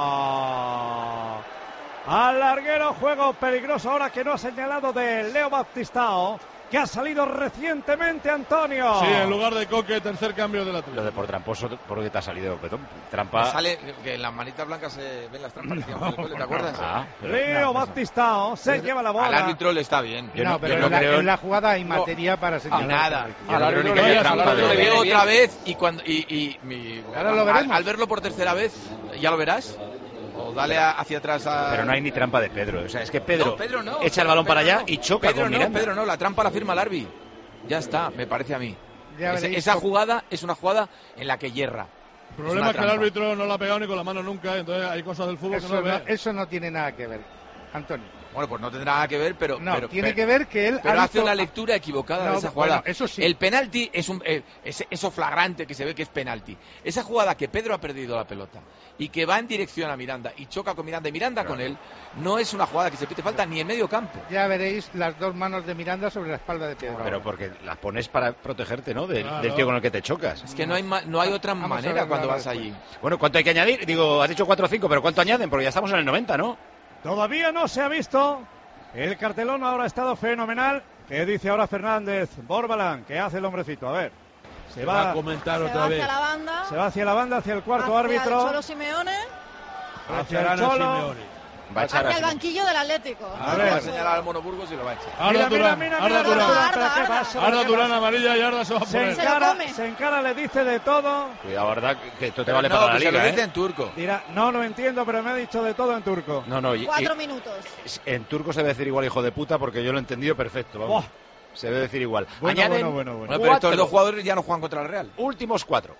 entra. Al larguero, juego peligroso ahora que no ha señalado de Leo Baptistao, que ha salido recientemente, Antonio. Sí, en lugar de Coque, tercer cambio de la Lo de por tramposo, ¿por qué te ha salido, Petón? Trampa. Me sale que en las manitas blancas se ven las trampas. No. ¿Te acuerdas? Ah, pero... Leo no, Baptistao se pero... lleva la bola. Al árbitro le está bien. Yo no, no pero en, no la, creo... en la jugada hay materia no. para señalar. Nada. Al árbitro le veo otra vez y cuando y, y mi... Ahora lo veremos. Al, al verlo por tercera vez, ya lo verás. O dale a, hacia atrás a... Pero no hay ni trampa de Pedro. O sea, es que Pedro, no, Pedro no, echa el balón Pedro para allá no. y choca Pedro con no, Miranda. Pedro no, la trampa la firma el árbitro. Ya está, me parece a mí. Esa, esa cómo... jugada es una jugada en la que hierra. El problema es, es que el árbitro no la ha pegado ni con la mano nunca, entonces hay cosas del fútbol eso que no, no ve. Eso no tiene nada que ver, Antonio. Bueno, pues no tendrá nada que ver, pero... No, pero, tiene pero, que ver que él... Pero ha hace visto... una lectura equivocada no, de esa jugada. Bueno, eso sí. El penalti es un eh, es, eso flagrante que se ve que es penalti. Esa jugada que Pedro ha perdido la pelota y que va en dirección a Miranda y choca con Miranda y Miranda claro. con él, no es una jugada que se pite falta ni en medio campo. Ya veréis las dos manos de Miranda sobre la espalda de Pedro. Pero porque las pones para protegerte, ¿no? Del, claro. del tío con el que te chocas. Es que no hay, ma no hay otra Vamos manera cuando vas después. allí. Bueno, ¿cuánto hay que añadir? Digo, has dicho cuatro o cinco, pero ¿cuánto añaden? Porque ya estamos en el noventa, ¿no? Todavía no se ha visto. El cartelón ahora ha estado fenomenal. ¿Qué dice ahora Fernández? Borbalán, ¿qué hace el hombrecito? A ver. Se, se va, va a comentar se otra va vez. Hacia la banda. Se va hacia la banda, hacia el cuarto hacia árbitro. El Cholo Simeone. Hacia el Cholo. Simeone. Va a echar hacia el banquillo del Atlético. A ver, va a señalar al Monoburgos y lo va a echar. Arda Durán, Arda Durán. Arda Durán amarilla y Arda se va a poner. Se encara, se encara, le dice de todo. Cuidado, Arda, que esto te pero vale no, para la que liga, se lo ¿eh? dice en turco. Dirá, no lo entiendo, pero me ha dicho de todo en turco. No, no. Y, Cuatro y, minutos. En turco se debe decir igual hijo de puta porque yo lo he entendido perfecto, vamos. Oh. Se debe decir igual. Bueno, Añaden bueno, bueno, bueno. Bueno, pero estos dos jugadores ya no juegan contra el Real. Últimos cuatro.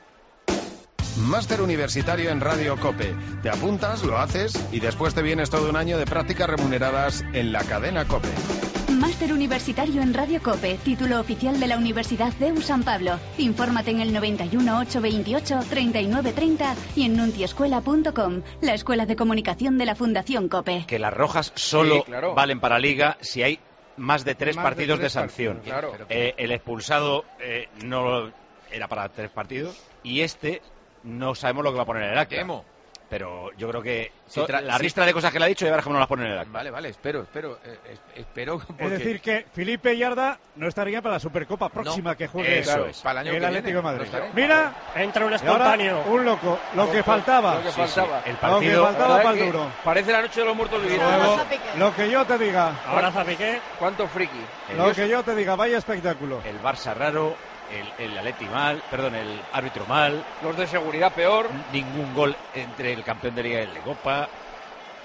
Máster Universitario en Radio COPE. Te apuntas, lo haces y después te vienes todo un año de prácticas remuneradas en la cadena COPE. Máster Universitario en Radio COPE, título oficial de la Universidad C E U San Pablo. Infórmate en el noventa y uno, ochocientos veintiocho, treinta y nueve treinta y en nuntiescuela punto com, la escuela de comunicación de la Fundación COPE. Que las rojas solo sí, claro. valen para Liga si hay más de tres más partidos de, tres de sanción. Partidos, claro. eh, el expulsado eh, no era para tres partidos y este no sabemos lo que va a poner en el acta. Temo. Pero yo creo que si la ristra de cosas que le ha dicho ya verás cómo no las pone en el acta. Vale, vale, espero, espero, eh, espero. Porque... Es decir que Felipe y Arda no estarían para la Supercopa próxima no, que juegue eso es. Para el año el que Atlético viene, de Madrid. No Mira, entra un espontáneo. Un loco, lo que faltaba. Lo que Sí, faltaba. sí. El partido. Lo que faltaba para el duro. Parece la noche de los muertos vivientes. Luego, lo que yo te diga. Abraza a Piqué. ¿Cuánto friki? Lo que yo te diga, vaya espectáculo. El Barça raro. El, el Atleti mal, perdón, el árbitro mal. Los de seguridad peor. Ningún gol entre el campeón de Liga y el de Copa.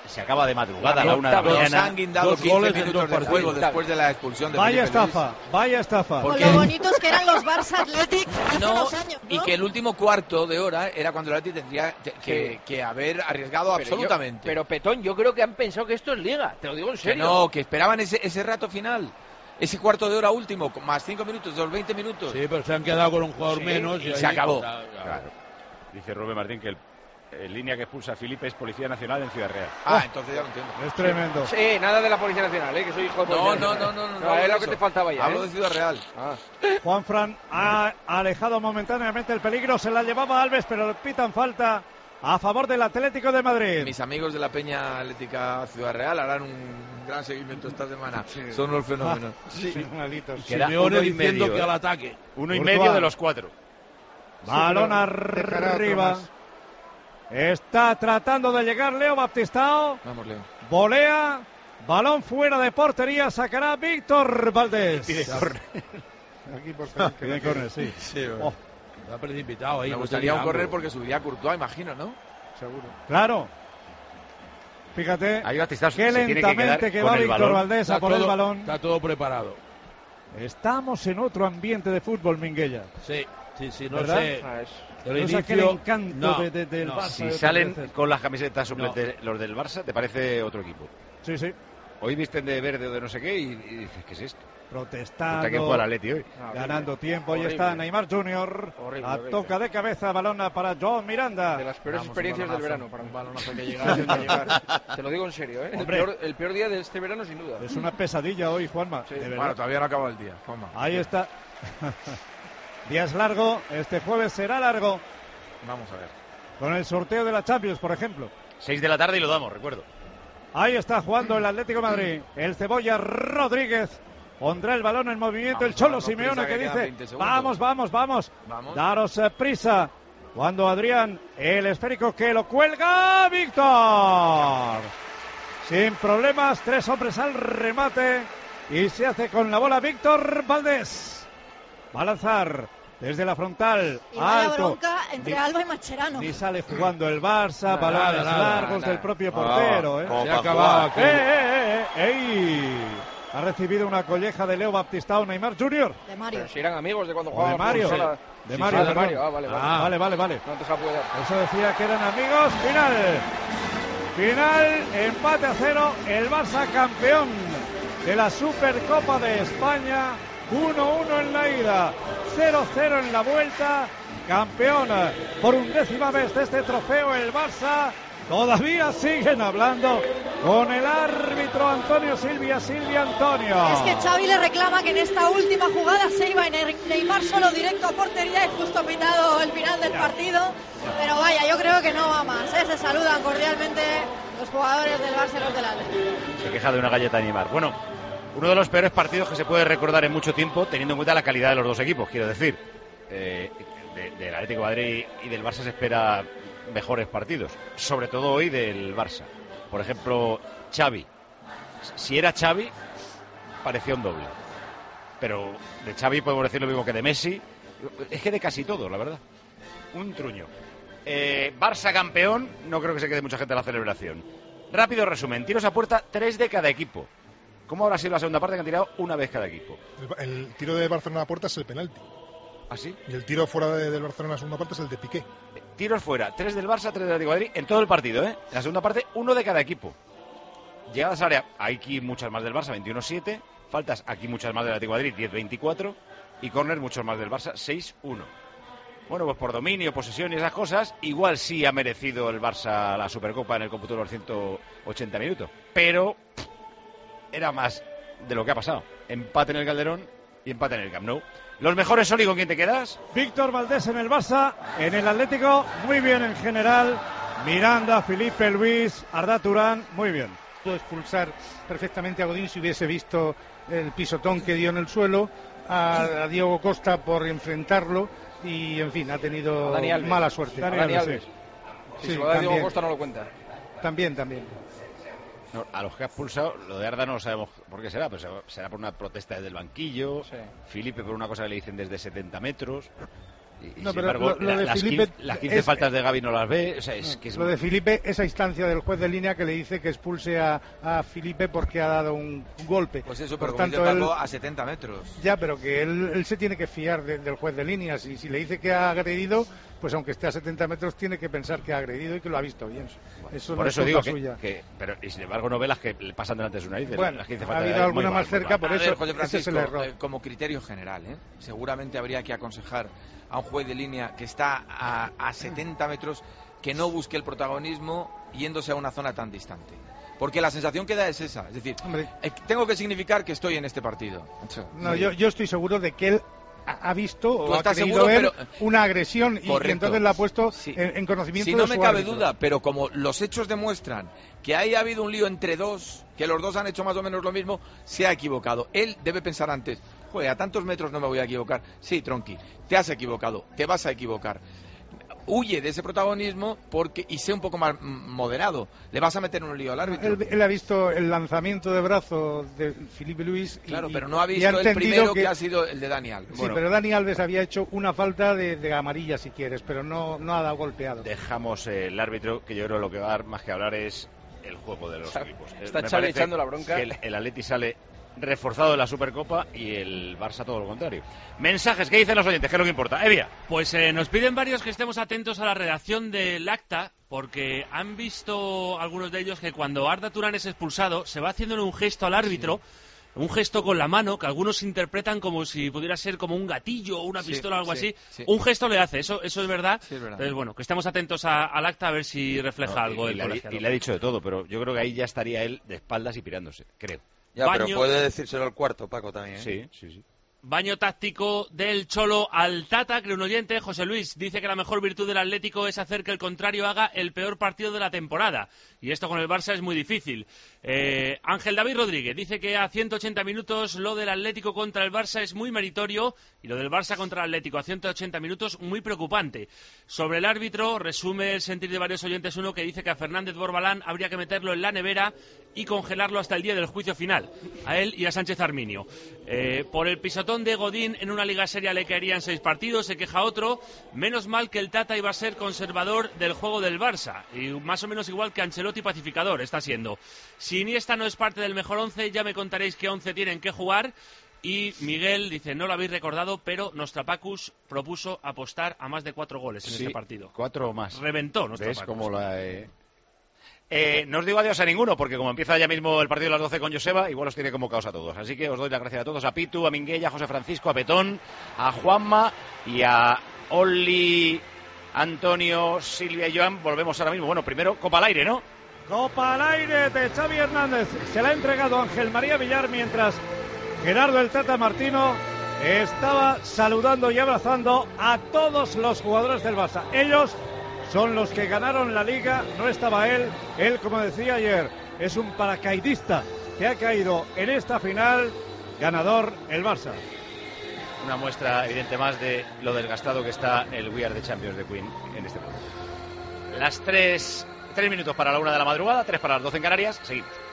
se acaba de madrugada a la una de la Nos mañana. han guindado quince minutos de juego después de la expulsión de Vaya Felipe Luis. estafa, vaya estafa. Con lo bonitos que eran los Barça Athletic hace No, unos años, ¿no? y que el último cuarto de hora era cuando el Athletic tendría que, que- que haber arriesgado Pero yo- absolutamente. Pero Petón, yo creo que han pensado que esto es liga, te lo digo en Que serio. no, que esperaban ese, ese rato final. Ese cuarto de hora último, con más cinco minutos, de los veinte minutos. Sí, pero se han quedado con un jugador Sí, menos. y ahí- se acabó. Claro, claro. Claro. Dice Rubén Martín que el, el línea que expulsa a Felipe es Policía Nacional en Ciudad Real. Ah, entonces ya lo entiendo. Es tremendo. Sí, nada de la Policía Nacional, ¿eh? Que soy hijo de No, Policía no, Nacional. no, no, no, no es hablo lo de que eso. te faltaba ya. Hablo ¿eh? de Ciudad Real. Ah. Juanfran ha alejado momentáneamente el peligro, se la llevaba Alves, pero le pitan falta a favor del Atlético de Madrid. Mis amigos de la Peña Atlética Ciudad Real harán un gran seguimiento esta semana. Son unos fenómenos. Ah, sí, malitos. Queda Simeone uno y diciendo medio, que ¿eh? al ataque. Uno y Courtois. medio de los cuatro. Balón Sí, pero dejará otro arriba. más. Está tratando de llegar Leo Baptistao. Vamos, Leo. Volea. Balón fuera de portería. Sacará Víctor Valdés. Pide córner. Aquí por favor, que Pide no córner, sí. Sí, Oh, Está precipitado ahí. Me no gustaría tenía un correr ángulo. porque subiría Courtois, imagino, ¿no? seguro. claro. Fíjate. Ahí Batistao Qué se tiene que lentamente quedar que con va el Víctor balón. Valdés Está a por todo- el balón. Está todo preparado. Estamos en otro ambiente de fútbol, Minguella. Sí, sí, sí. No ¿Verdad? sé. Ah, es- El No sé aquel inicio. encanto no, de- de- del no. Barça. Si de salen otras veces. con las camisetas suplentes los del Barça, ¿te parece otro equipo? Sí, sí. Hoy visten de verde o de no sé qué y, y dices, ¿qué es esto? Protestando. ¿Contra quién juega el Atleti hoy? Ah, horrible. Ganando tiempo. Ahí Horrible. está Neymar junior Horrible, A horrible. toca de cabeza, balona para John Miranda. De las peores Vamos, experiencias un del balonazo, verano para mí. un balonazo que Llegar, llega. llegar. Te lo digo en serio, ¿eh? El Hombre. peor, el peor día de este verano, sin duda. Es una pesadilla hoy, Juanma. Sí. de verdad. Bueno, todavía no acaba el día. Toma. Ahí está. Día es largo. Este jueves será largo. Vamos a ver. Con el sorteo de la Champions, por ejemplo. Seis de la tarde y lo damos, recuerdo. Ahí está jugando el Atlético de Madrid. El Cebolla Rodríguez. Pondrá el balón en movimiento. Vamos el Cholo a darnos Simeone prisa, que que quedan dice: veinte segundos. vamos, vamos, vamos. Vamos. Daros eh, prisa. Cuando Adrián, el esférico que lo cuelga, Víctor. Sin problemas, tres hombres al remate. Y se hace con la bola Víctor Valdés. Va a lanzar desde la frontal. Y vaya Alto. bronca entre Ni- Alba y Macherano. Ni sale jugando el Barça, Nada, balones nada, largos nada. del propio Ah, portero. ¿eh? como Se para ha acabado jugar. aquí. ¡Eh, eh, eh, ey! Ha recibido una colleja de Leo Baptistao Neymar junior De Mario. Pero si eran amigos de cuando O jugaban de Mario. por sola. De Sí, Mario, sí, de perdón. Mario. Ah, vale, vale. Ah, vale, vale, vale. No te se la puede dar. Eso decía que eran amigos. Final. Final, empate a cero. El Barça campeón de la Supercopa de España. uno uno en la ida, cero cero en la vuelta. Campeón por undécima vez de este trofeo el Barça. Todavía siguen hablando con el árbitro Antonio Silvia, Silvia Antonio. Es que Xavi le reclama que en esta última jugada se iba en Neymar solo directo a portería y justo pitado el final del partido. Pero vaya, yo creo que no va más, ¿eh? Se saludan cordialmente los jugadores del Barça y los del Atlético. Se queja de una galleta de Neymar. Bueno, uno de los peores partidos que se puede recordar en mucho tiempo, teniendo en cuenta la calidad de los dos equipos, quiero decir. Eh, de- del Atlético de Madrid y del Barça se espera mejores partidos, sobre todo hoy del Barça. Por ejemplo, Xavi. Si era Xavi, parecía un doble. Pero de Xavi podemos decir lo mismo que de Messi. Es que de casi todo, la verdad. Un truño. Eh, Barça campeón, no creo que se quede mucha gente en la celebración. Rápido resumen, tiros a puerta, tres de cada equipo. ¿Cómo habrá sido la segunda parte que han tirado una vez cada equipo? El, el tiro de Barcelona a puerta es el penalti. ¿Ah, sí? Y el tiro fuera de, del Barcelona a segunda parte es el de Piqué. Tiros fuera, tres del Barça, tres del Atlético de Madrid, en todo el partido, ¿eh? En la segunda parte, uno de cada equipo. Llegadas al área, aquí muchas más del Barça, veintiuno siete. Faltas, aquí muchas más del Atlético de Madrid, diez veinticuatro. Y córner, muchos más del Barça, seis uno. Bueno, pues por dominio, posesión y esas cosas, igual sí ha merecido el Barça la Supercopa en el cómputo de los ciento ochenta minutos. Pero pff, era más de lo que ha pasado. Empate en el Calderón y empate en el Camp Nou. Los mejores son, ¿y con quién te quedas? Víctor Valdés en el Barça, en el Atlético, muy bien en general. Miranda, Felipe Luis, Arda Turán, muy bien. Pudo expulsar perfectamente a Godín si hubiese visto el pisotón que dio en el suelo, a, a Diego Costa por enfrentarlo y, en fin, ha tenido Dani Alves. mala suerte. Dani Dani Alves. sí. Si Sí, se lo da a Diego también. Costa no lo cuenta. También, también. No, a los que ha expulsado, lo de Arda no sabemos por qué será, pero será por una protesta desde el banquillo, Sí. Felipe por una cosa que le dicen desde setenta metros, Y, No, sin pero embargo, lo- lo la- de las, Felipe quince, las quince es- faltas de Gavi no las ve. O sea, es que es Lo de Felipe, esa instancia del juez de línea que le dice que expulse a, a Felipe porque ha dado un, un golpe. Pues eso, Por pero como dice tanto, él, Paco, a setenta metros. ya, pero que él, él se tiene que fiar de- del juez de línea. Si, si le dice que ha agredido, pues aunque esté a setenta metros, tiene que pensar que ha agredido y que lo ha visto bien. Eso Por no eso es digo culpa que, suya. que- pero y sin embargo no ve las que le pasan delante de su nariz. Bueno, las quince ha faltas de habido Gavi, alguna muy mal, más muy cerca, mal. por A eso ver, José ese es Francisco, el error. eh, como criterio general, ¿eh? seguramente habría que aconsejar a un juez de línea que está a, a setenta metros que no busque el protagonismo yéndose a una zona tan distante. Porque la sensación que da es esa. Es decir, eh, tengo que significar que estoy en este partido. No, yo, yo estoy seguro de que él ha ha visto Tú o ha estás creído seguro, ver pero- una agresión y, y Correcto. entonces la ha puesto en, en conocimiento Si de no me su cabe árbitro. duda, pero como los hechos demuestran que ahí ha habido un lío entre dos, que los dos han hecho más o menos lo mismo, se ha equivocado. Él debe pensar antes, joder, a tantos metros no me voy a equivocar. Sí, Tronqui, te has equivocado, te vas a equivocar. Huye de ese protagonismo porque y sé un poco más mm, moderado. Le vas a meter en un lío al árbitro. Él, él ha visto el lanzamiento de brazo de Felipe Luis y, Claro, y- pero no ha y visto el entendido primero que... ha sido el de Dani Alves. Sí, pero Dani Alves había hecho una falta de, de amarilla, si quieres, pero no, no ha dado golpeado. Dejamos eh, el árbitro, que yo creo que lo que va a dar más que hablar es el juego de los Está- equipos. está Me Xavi parece echando la bronca. que el, el Atleti sale reforzado de la Supercopa y el Barça todo lo contrario. Mensajes, ¿qué dicen los oyentes? ¿Qué es lo que importa? Evia. Pues eh, nos piden varios que estemos atentos a la redacción del acta, porque han visto algunos de ellos que cuando Arda Turán es expulsado, se va haciéndole un gesto al árbitro, un gesto con la mano, que algunos interpretan como si pudiera ser como un gatillo o una Sí, pistola o algo sí, así. sí. Un gesto le hace, eso eso es verdad. Sí, es verdad. Entonces, bueno, que estemos atentos a- al acta a ver si refleja No, algo y, del y le, ha- colegiado. y le ha dicho de todo, pero yo creo que ahí ya estaría él de espaldas y pirándose, creo. Ya, Baño- pero puede decírselo al cuarto, Paco, también. ¿eh? Sí, sí, sí. Baño táctico del Cholo al Tata, creo un oyente, José Luis, dice que la mejor virtud del Atlético es hacer que el contrario haga el peor partido de la temporada. Y esto con el Barça es muy difícil. Eh, Ángel David Rodríguez dice que a ciento ochenta minutos lo del Atlético contra el Barça es muy meritorio y lo del Barça contra el Atlético a ciento ochenta minutos muy preocupante. Sobre el árbitro, resume el sentir de varios oyentes uno que dice que a Fernández Borbalán habría que meterlo en la nevera y congelarlo hasta el día del juicio final, a él y a Sánchez Arminio. Eh, por el pisotón de Godín en una liga seria le caerían seis partidos, se queja otro. Menos mal que el Tata iba a ser conservador del juego del Barça, y más o menos igual que Ancelotti pacificador está siendo. Si Iniesta no es parte del mejor once, ya me contaréis qué once tienen que jugar. Y Miguel dice, no lo habéis recordado, pero Nostrapacus propuso apostar a más de cuatro goles en Sí, este partido. Cuatro o más. Reventó ¿Ves Nostrapacus. cómo la he... Eh, no os digo adiós a ninguno, porque como empieza ya mismo el partido de las doce con Joseba, igual os tiene convocados a todos. Así que os doy las gracias a todos, a Pitu, a Minguella, a José Francisco, a Petón, a Juanma y a Oli, Antonio, Silvia y Joan. Volvemos ahora mismo. Bueno, primero Copa al aire, ¿no? Copa al aire de Xavi Hernández. Se la ha entregado Ángel María Villar mientras Gerardo el Tata Martino estaba saludando y abrazando a todos los jugadores del Barça. Ellos son los que ganaron la Liga, no estaba él. Él, como decía ayer, es un paracaidista que ha caído en esta final, ganador el Barça. Una muestra evidente más de lo desgastado que está el We Are the Champions de Queen en este momento. Las tres, tres minutos para la una de la madrugada, tres para las doce en Canarias, seguimos.